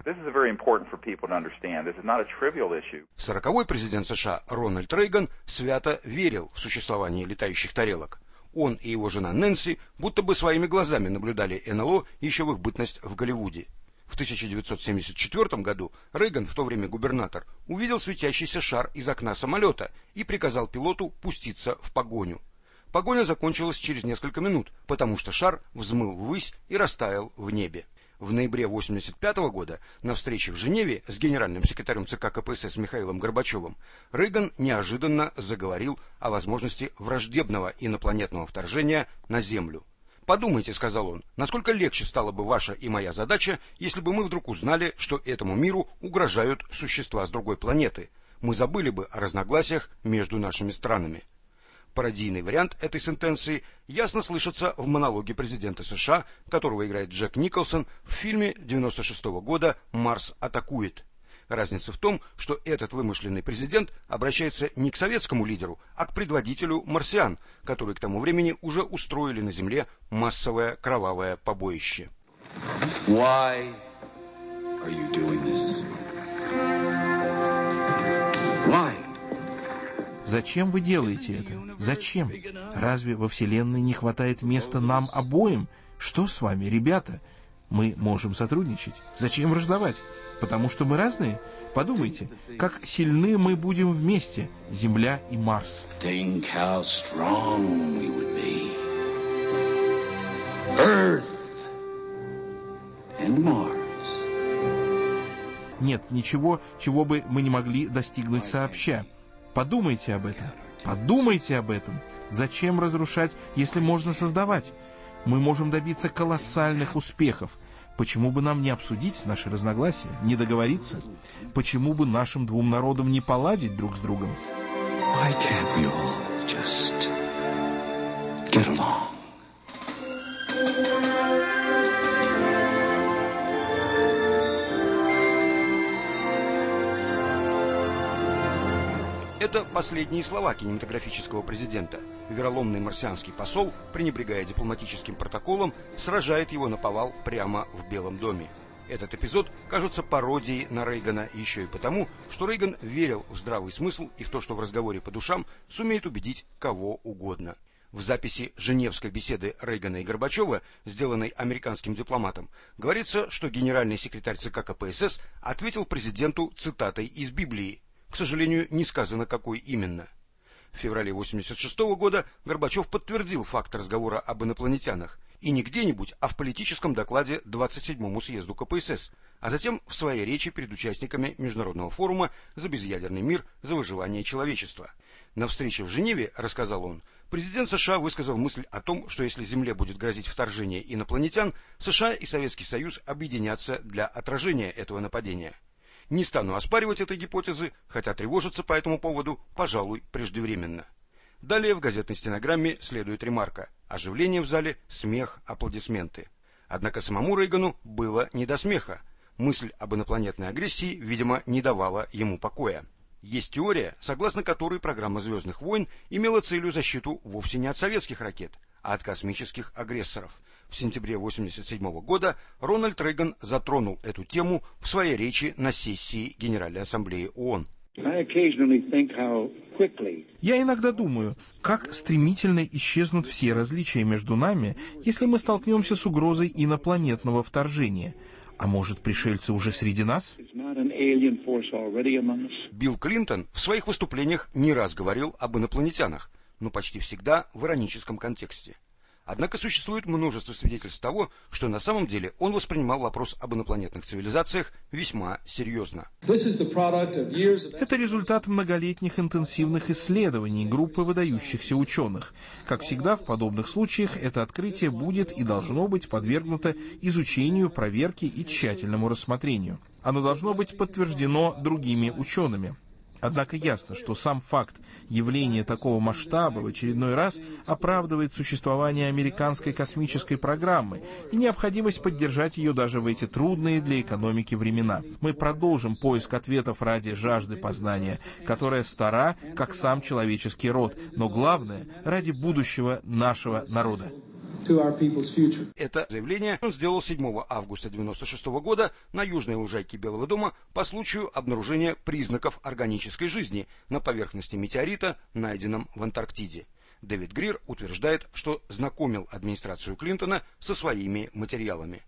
Сороковой президент США Рональд Рейган свято верил в существование летающих тарелок. Он и его жена Нэнси будто бы своими глазами наблюдали эн эл о еще в их бытность в Голливуде. В тысяча девятьсот семьдесят четвёртом году Рейган, в то время губернатор, увидел светящийся шар из окна самолета и приказал пилоту пуститься в погоню. Погоня закончилась через несколько минут, потому что шар взмыл ввысь и растаял в небе. В ноябре восемьдесят пятого года на встрече в Женеве с генеральным секретарем ЦК ка пэ эс эс Михаилом Горбачевым Рейган неожиданно заговорил о возможности враждебного инопланетного вторжения на Землю. «Подумайте, — сказал он, — насколько легче стала бы ваша и моя задача, если бы мы вдруг узнали, что этому миру угрожают существа с другой планеты. Мы забыли бы о разногласиях между нашими странами». Пародийный вариант этой сентенции ясно слышится в монологе президента США, которого играет Джек Николсон в фильме девяносто шестого года «Марс атакует». Разница в том, что этот вымышленный президент обращается не к советскому лидеру, а к предводителю марсиан, которые к тому времени уже устроили на Земле массовое кровавое побоище. Why are you doing this? Why? Зачем вы делаете это? Зачем? Разве во Вселенной не хватает места нам обоим? Что с вами, ребята? Мы можем сотрудничать. Зачем враждовать? Потому что мы разные? Подумайте, как сильны мы будем вместе, Земля и Марс. Think how strong we would be. Earth and Mars. Нет ничего, чего бы мы не могли достигнуть сообща. Подумайте об этом. Подумайте об этом. Зачем разрушать, если можно создавать? Мы можем добиться колоссальных успехов. Почему бы нам не обсудить наши разногласия, не договориться? Почему бы нашим двум народам не поладить друг с другом? Why can't we all just get along? Это последние слова кинематографического президента. Вероломный марсианский посол, пренебрегая дипломатическим протоколом, сражает его наповал прямо в Белом доме. Этот эпизод кажется пародией на Рейгана еще и потому, что Рейган верил в здравый смысл и в то, что в разговоре по душам сумеет убедить кого угодно. В записи женевской беседы Рейгана и Горбачева, сделанной американским дипломатом, говорится, что генеральный секретарь ЦК ка пэ эс эс ответил президенту цитатой из Библии. К сожалению, не сказано, какой именно. В феврале восемьдесят шестого года Горбачев подтвердил факт разговора об инопланетянах, и не где-нибудь, а в политическом докладе двадцать седьмому съезду ка пэ эс эс, а затем в своей речи перед участниками Международного форума за безъядерный мир, за выживание человечества. На встрече в Женеве, рассказал он, президент США высказал мысль о том, что если Земле будет грозить вторжение инопланетян, США и Советский Союз объединятся для отражения этого нападения. Не стану оспаривать этой гипотезы, хотя тревожиться по этому поводу, пожалуй, преждевременно. Далее в газетной стенограмме следует ремарка: оживление в зале, смех, аплодисменты. Однако самому Рейгану было не до смеха. Мысль об инопланетной агрессии, видимо, не давала ему покоя. Есть теория, согласно которой программа «Звездных войн» имела целью защиту вовсе не от советских ракет, а от космических агрессоров. В сентябре восемьдесят седьмого года Рональд Рейган затронул эту тему в своей речи на сессии Генеральной Ассамблеи ООН. Я иногда думаю, как стремительно исчезнут все различия между нами, если мы столкнемся с угрозой инопланетного вторжения. А может, пришельцы уже среди нас? Билл Клинтон в своих выступлениях не раз говорил об инопланетянах, но почти всегда в ироническом контексте. Однако существует множество свидетельств того, что на самом деле он воспринимал вопрос об инопланетных цивилизациях весьма серьезно. Это результат многолетних интенсивных исследований группы выдающихся ученых. Как всегда в подобных случаях, это открытие будет и должно быть подвергнуто изучению, проверке и тщательному рассмотрению. Оно должно быть подтверждено другими учеными. Однако ясно, что сам факт явления такого масштаба в очередной раз оправдывает существование американской космической программы и необходимость поддержать ее даже в эти трудные для экономики времена. Мы продолжим поиск ответов ради жажды познания, которая стара, как сам человеческий род, но главное, ради будущего нашего народа. Это заявление он сделал седьмого августа девяносто шестого года на южной лужайке Белого дома по случаю обнаружения признаков органической жизни на поверхности метеорита, найденном в Антарктиде. Дэвид Грир утверждает, что знакомил администрацию Клинтона со своими материалами.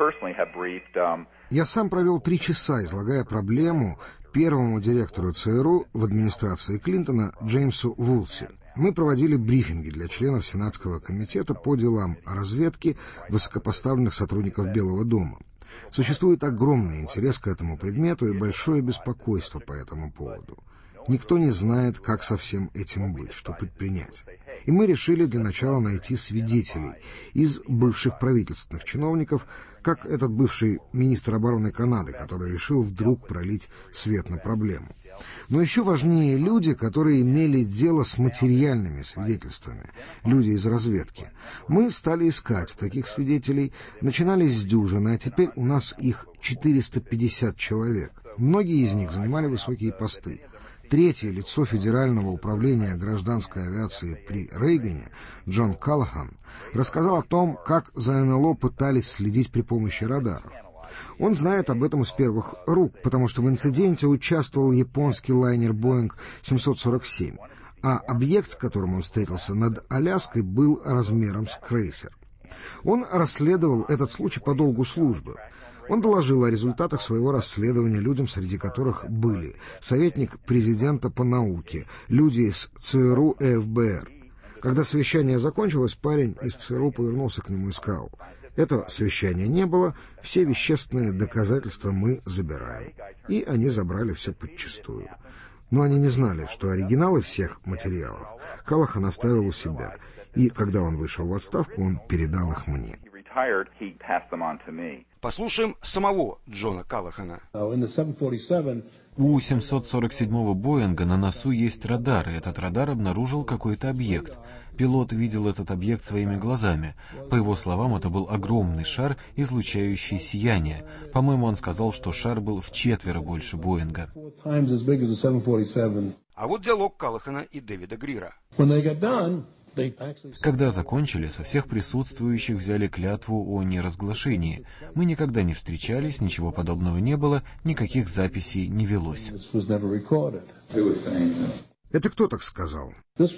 Я сам провел три часа, излагая проблему первому директору ЦРУ в администрации Клинтона Джеймсу Вулси. Мы проводили брифинги для членов Сенатского комитета по делам о разведке высокопоставленных сотрудников Белого дома. Существует огромный интерес к этому предмету и большое беспокойство по этому поводу. Никто не знает, как со всем этим быть, что предпринять. И мы решили для начала найти свидетелей из бывших правительственных чиновников, как этот бывший министр обороны Канады, который решил вдруг пролить свет на проблему. Но еще важнее люди, которые имели дело с материальными свидетельствами, люди из разведки. Мы стали искать таких свидетелей, начинали с дюжины, а теперь у нас их четыреста пятьдесят человек. Многие из них занимали высокие посты. Третье лицо Федерального управления гражданской авиации при Рейгане, Джон Каллахан, рассказал о том, как за эн эл о пытались следить при помощи радаров. Он знает об этом из первых рук, потому что в инциденте участвовал японский лайнер Боинг семьсот сорок семь, а объект, с которым он встретился над Аляской, был размером с крейсер. Он расследовал этот случай по долгу службы. Он доложил о результатах своего расследования людям, среди которых были советник президента по науке, люди из ЦРУ и эф бэ эр. Когда совещание закончилось, парень из ЦРУ повернулся к нему и сказал: «Этого совещания не было, все вещественные доказательства мы забираем». И они забрали все подчистую. Но они не знали, что оригиналы всех материалов Каллахан оставил у себя, и когда он вышел в отставку, он передал их мне. Послушаем самого Джона Каллахана. У семьсот сорок седьмого Боинга на носу есть радар, и этот радар обнаружил какой-то объект. Пилот видел этот объект своими глазами. По его словам, это был огромный шар, излучающий сияние. По-моему, он сказал, что шар был вчетверо больше Боинга. А вот диалог Каллахана и Дэвида Грира. Когда закончили, со всех присутствующих взяли клятву о неразглашении. Мы никогда не встречались, ничего подобного не было, никаких записей не велось. Это кто так сказал?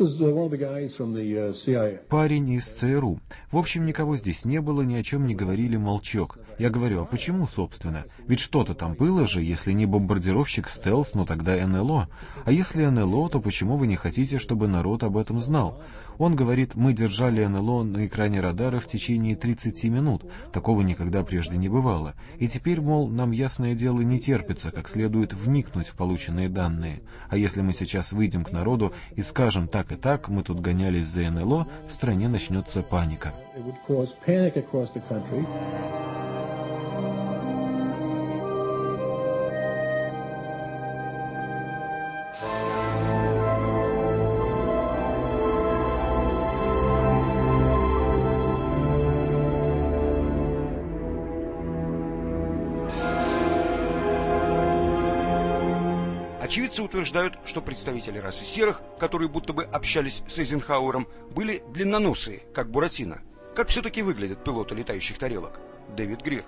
Парень из ЦРУ. В общем, никого здесь не было, ни о чем не говорили, молчок. Я говорю, а почему, собственно? Ведь что-то там было же, если не бомбардировщик стелс, ну тогда эн эл о. А если эн эл о, то почему вы не хотите, чтобы народ об этом знал? Он говорит, мы держали эн эл о на экране радара в течение тридцати минут. Такого никогда прежде не бывало. И теперь, мол, нам, ясное дело, не терпится, как следует вникнуть в полученные данные. А если мы сейчас выйдем к народу и скажем так и так, мы тут гонялись за эн эл о, в стране начнется паника. Очевидцы утверждают, что представители расы серых, которые будто бы общались с Эйзенхауэром, были длинноносые, как Буратино. Как все-таки выглядят пилоты летающих тарелок? Дэвид Грир.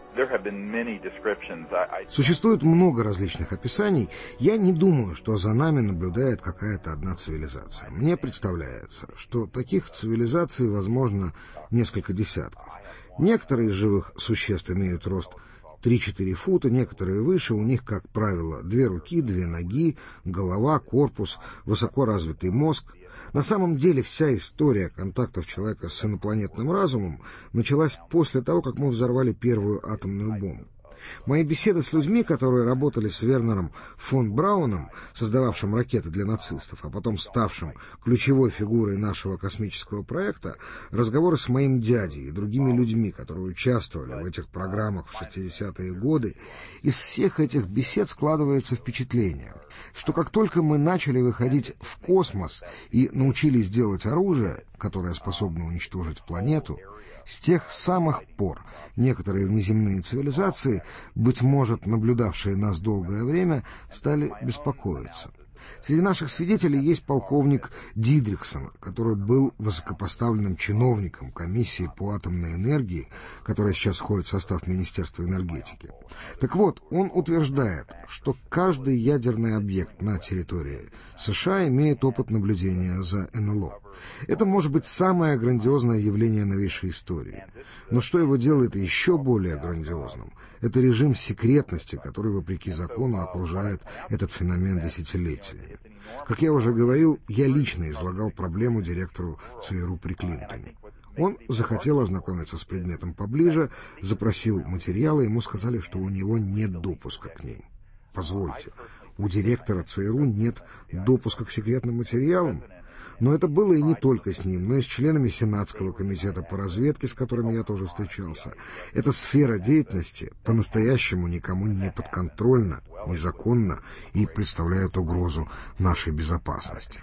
Существует много различных описаний. Я не думаю, что за нами наблюдает какая-то одна цивилизация. Мне представляется, что таких цивилизаций, возможно, несколько десятков. Некоторые из живых существ имеют рост три-четыре фута, некоторые выше, у них, как правило, две руки, две ноги, голова, корпус, высоко развитый мозг. На самом деле вся история контактов человека с инопланетным разумом началась после того, как мы взорвали первую атомную бомбу. Мои беседы с людьми, которые работали с Вернером фон Брауном, создававшим ракеты для нацистов, а потом ставшим ключевой фигурой нашего космического проекта, разговоры с моим дядей и другими людьми, которые участвовали в этих программах в шестидесятые годы, из всех этих бесед складывается впечатление, что как только мы начали выходить в космос и научились делать оружие, которое способно уничтожить планету, с тех самых пор некоторые внеземные цивилизации, быть может, наблюдавшие нас долгое время, стали беспокоиться. Среди наших свидетелей есть полковник Дидриксон, который был высокопоставленным чиновником комиссии по атомной энергии, которая сейчас входит в состав Министерства энергетики. Так вот, он утверждает, что каждый ядерный объект на территории США имеет опыт наблюдения за эн эл о. Это может быть самое грандиозное явление новейшей истории. Но что его делает еще более грандиозным, это режим секретности, который, вопреки закону, окружает этот феномен десятилетиями. Как я уже говорил, я лично излагал проблему директору ЦРУ при Клинтоне. Он захотел ознакомиться с предметом поближе, запросил материалы, ему сказали, что у него нет допуска к ним. Позвольте, у директора ЦРУ нет допуска к секретным материалам? Но это было и не только с ним, но и с членами Сенатского комитета по разведке, с которыми я тоже встречался. Эта сфера деятельности по-настоящему никому не подконтрольна, незаконна и представляет угрозу нашей безопасности.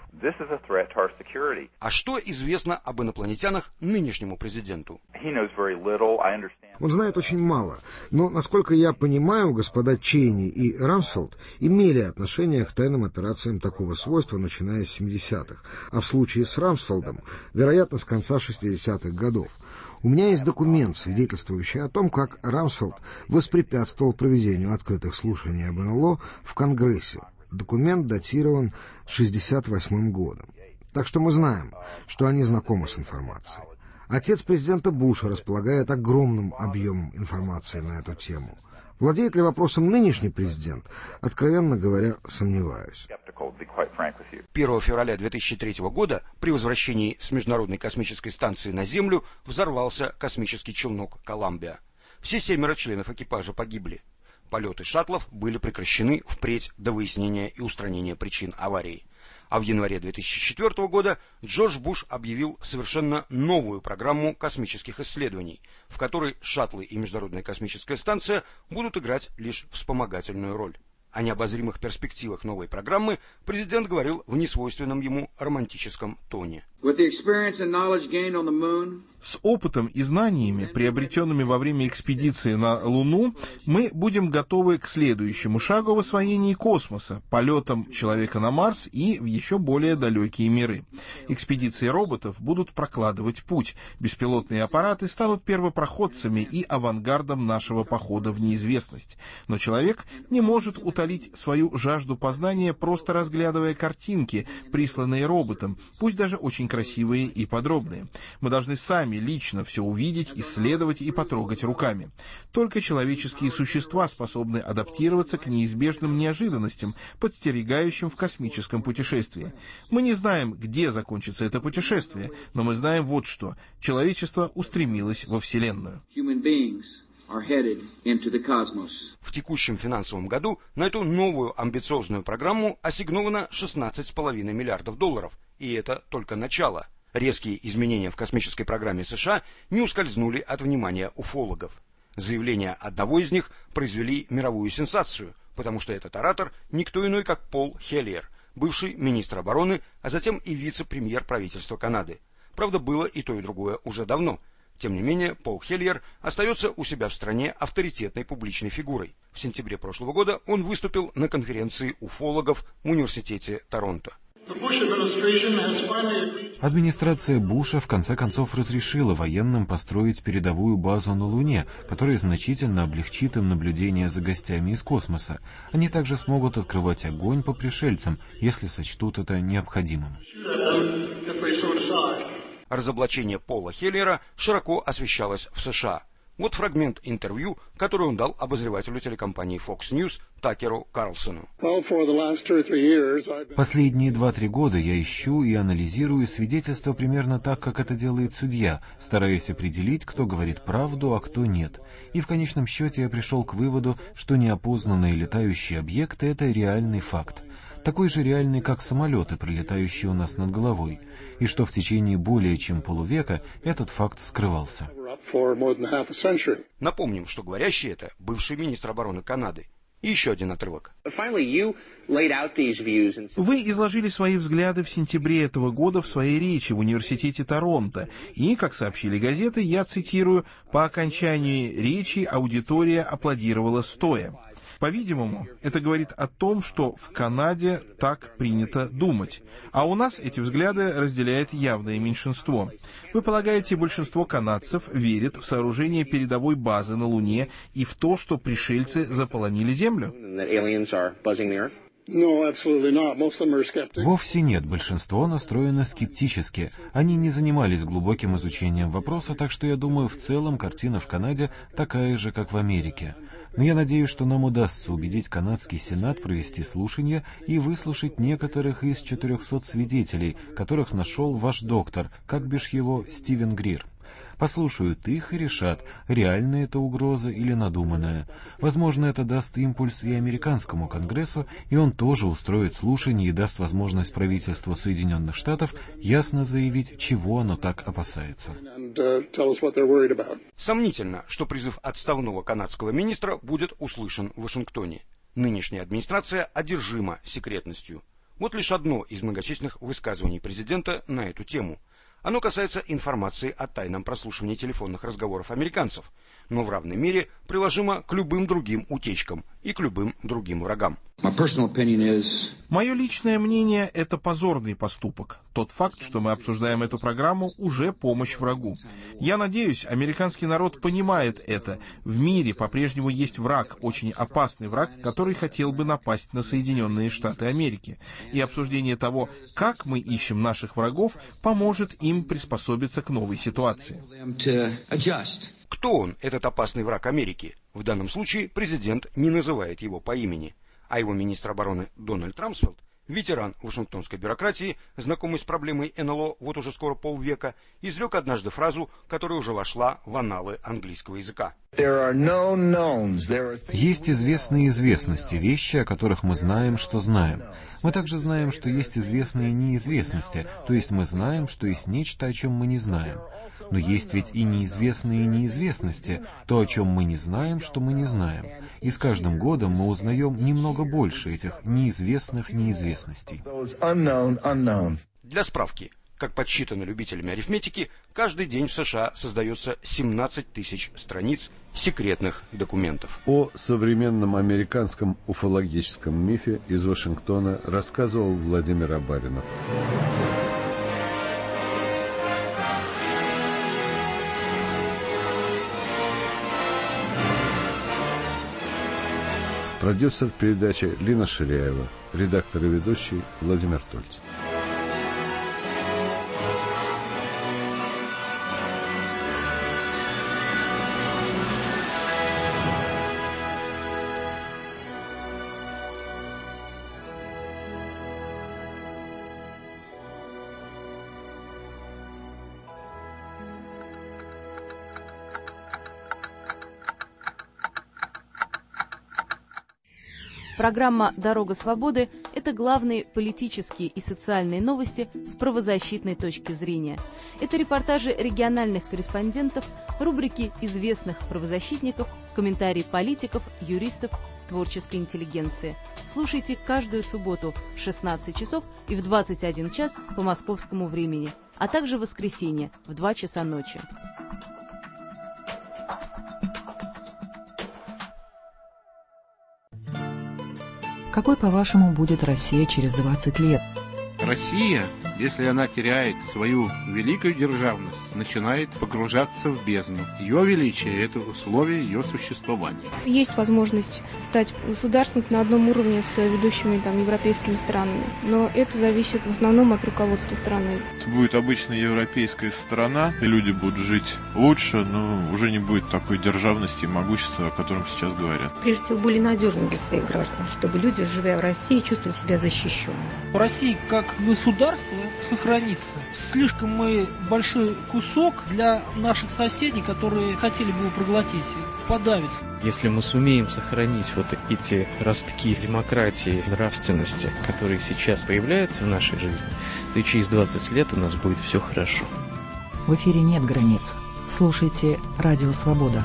А что известно об инопланетянах нынешнему президенту? Он знает очень мало, но, насколько я понимаю, господа Чейни и Рамсфелд имели отношение к тайным операциям такого свойства, начиная с семидесятых, а в случае с Рамсфелдом, вероятно, с конца шестидесятых годов. У меня есть документ, свидетельствующий о том, как Рамсфелд воспрепятствовал проведению открытых слушаний об эн эл о в Конгрессе. Документ датирован шестьдесят восьмым годом. Так что мы знаем, что они знакомы с информацией. Отец президента Буша располагает огромным объемом информации на эту тему. Владеет ли вопросом нынешний президент? Откровенно говоря, сомневаюсь. первого февраля две тысячи третьего года при возвращении с Международной космической станции на Землю взорвался космический челнок «Коламбия». Все семеро членов экипажа погибли. Полеты шаттлов были прекращены впредь до выяснения и устранения причин аварии. А в январе две тысячи четвёртого года Джордж Буш объявил совершенно новую программу космических исследований, в которой шаттлы и Международная космическая станция будут играть лишь вспомогательную роль. О необозримых перспективах новой программы президент говорил в несвойственном ему романтическом тоне. С опытом и знаниями, приобретенными во время экспедиции на Луну, мы будем готовы к следующему шагу в освоении космоса, полетам человека на Марс и в еще более далекие миры. Экспедиции роботов будут прокладывать путь, беспилотные аппараты станут первопроходцами и авангардом нашего похода в неизвестность. Но человек не может утолить свою жажду познания, просто разглядывая картинки, присланные роботом, пусть даже очень красивые и подробные. Мы должны сами лично все увидеть, исследовать и потрогать руками. Только человеческие существа способны адаптироваться к неизбежным неожиданностям, подстерегающим в космическом путешествии. Мы не знаем, где закончится это путешествие, но мы знаем вот что. Человечество устремилось во Вселенную. В текущем финансовом году на эту новую амбициозную программу ассигновано шестнадцать с половиной миллиардов долларов, и это только начало. Резкие изменения в космической программе США не ускользнули от внимания уфологов. Заявления одного из них произвели мировую сенсацию, потому что этот оратор никто иной, как Пол Хеллиер, бывший министр обороны, а затем и вице-премьер правительства Канады. Правда, было и то, и другое уже давно. Тем не менее, Пол Хеллиер остается у себя в стране авторитетной публичной фигурой. В сентябре прошлого года он выступил на конференции уфологов в университете Торонто. Администрация Буша в конце концов разрешила военным построить передовую базу на Луне, которая значительно облегчит им наблюдение за гостями из космоса. Они также смогут открывать огонь по пришельцам, если сочтут это необходимым. Разоблачение Пола Хеллера широко освещалось в США. Вот фрагмент интервью, который он дал обозревателю телекомпании Fox News Такеру Карлсону. Последние два-три года я ищу и анализирую свидетельства примерно так, как это делает судья, стараясь определить, кто говорит правду, а кто нет. И в конечном счете я пришел к выводу, что неопознанные летающие объекты — это реальный факт. Такой же реальный, как самолеты, пролетающие у нас над головой, и что в течение более чем полувека этот факт скрывался. Напомним, что говорящий это бывший министр обороны Канады. И еще один отрывок. Вы изложили свои взгляды в сентябре этого года в своей речи в университете Торонто. И, как сообщили газеты, я цитирую, «По окончании речи аудитория аплодировала стоя». По-видимому, это говорит о том, что в Канаде так принято думать, а у нас эти взгляды разделяет явное меньшинство. Вы полагаете, большинство канадцев верит в сооружение передовой базы на Луне и в то, что пришельцы заполонили Землю? Вовсе нет, большинство настроено скептически. Они не занимались глубоким изучением вопроса, так что я думаю, в целом картина в Канаде такая же, как в Америке. Но я надеюсь, что нам удастся убедить канадский Сенат провести слушания и выслушать некоторых из четырехсот свидетелей, которых нашел ваш доктор, как бишь его, Стивен Грир. Послушают их и решат, реальная это угроза или надуманная. Возможно, это даст импульс и американскому Конгрессу, и он тоже устроит слушание и даст возможность правительству Соединенных Штатов ясно заявить, чего оно так опасается. Сомнительно, что призыв отставного канадского министра будет услышан в Вашингтоне. Нынешняя администрация одержима секретностью. Вот лишь одно из многочисленных высказываний президента на эту тему. Оно касается информации о тайном прослушивании телефонных разговоров американцев, но в равной мере приложимо к любым другим утечкам и к любым другим врагам. Мое личное мнение – это позорный поступок. Тот факт, что мы обсуждаем эту программу, уже помощь врагу. Я надеюсь, американский народ понимает это. В мире по-прежнему есть враг, очень опасный враг, который хотел бы напасть на Соединенные Штаты Америки. И обсуждение того, как мы ищем наших врагов, поможет им приспособиться к новой ситуации. Кто он, этот опасный враг Америки? В данном случае президент не называет его по имени, а его министр обороны Дональд Рамсфелд, ветеран вашингтонской бюрократии, знакомый с проблемой эн эл о вот уже скоро полвека, изрек однажды фразу, которая уже вошла в анналы английского языка. Есть известные известности, вещи, о которых мы знаем, что знаем. Мы также знаем, что есть известные неизвестности, то есть мы знаем, что есть нечто, о чем мы не знаем. Но есть ведь и неизвестные неизвестности, то, о чем мы не знаем, что мы не знаем. И с каждым годом мы узнаем немного больше этих неизвестных неизвестностей. Для справки, как подсчитано любителями арифметики, каждый день в США создается семнадцать тысяч страниц секретных документов. О современном американском уфологическом мифе из Вашингтона рассказывал Владимир Абаринов. Продюсер передачи Лина Ширяева, редактор и ведущий Владимир Тольц. Программа «Дорога свободы» — это главные политические и социальные новости с правозащитной точки зрения. Это репортажи региональных корреспондентов, рубрики известных правозащитников, комментарии политиков, юристов, творческой интеллигенции. Слушайте каждую субботу в шестнадцать часов и в двадцать один час по московскому времени, а также в воскресенье в два часа ночи. Какой, по-вашему, будет Россия через двадцать лет? Россия, если она теряет свою великую державность, начинает погружаться в бездну. Ее величие – это условие ее существования. Есть возможность стать государством на одном уровне с ведущими там, европейскими странами, но это зависит в основном от руководства страны. Это будет обычная европейская страна, и люди будут жить лучше, но уже не будет такой державности и могущества, о котором сейчас говорят. Прежде всего, были надежны для своих граждан, чтобы люди, живя в России, чувствовали себя защищенными. Россия как государство сохранится. Слишком мы большой кусок для наших соседей, которые хотели бы его проглотить, подавиться. Если мы сумеем сохранить вот эти ростки демократии, нравственности, которые сейчас появляются в нашей жизни, то и через двадцать лет у нас будет все хорошо. В эфире нет границ. Слушайте «Радио Свобода».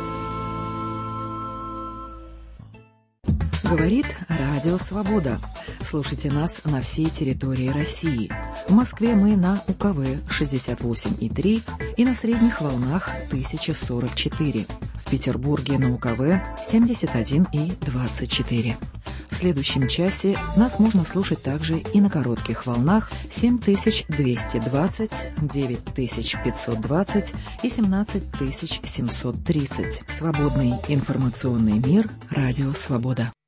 Говорит Радио Свобода. Слушайте нас на всей территории России. В Москве мы на У К В шестьдесят восемь и три и на средних волнах тысяча сорок четыре. В Петербурге на У К В семьдесят один и двадцать четыре. В следующем часе нас можно слушать также и на коротких волнах семь тысяч двести двадцать, девять тысяч пятьсот двадцать и семнадцать тысяч семьсот тридцать. Свободный информационный мир. Радио Свобода.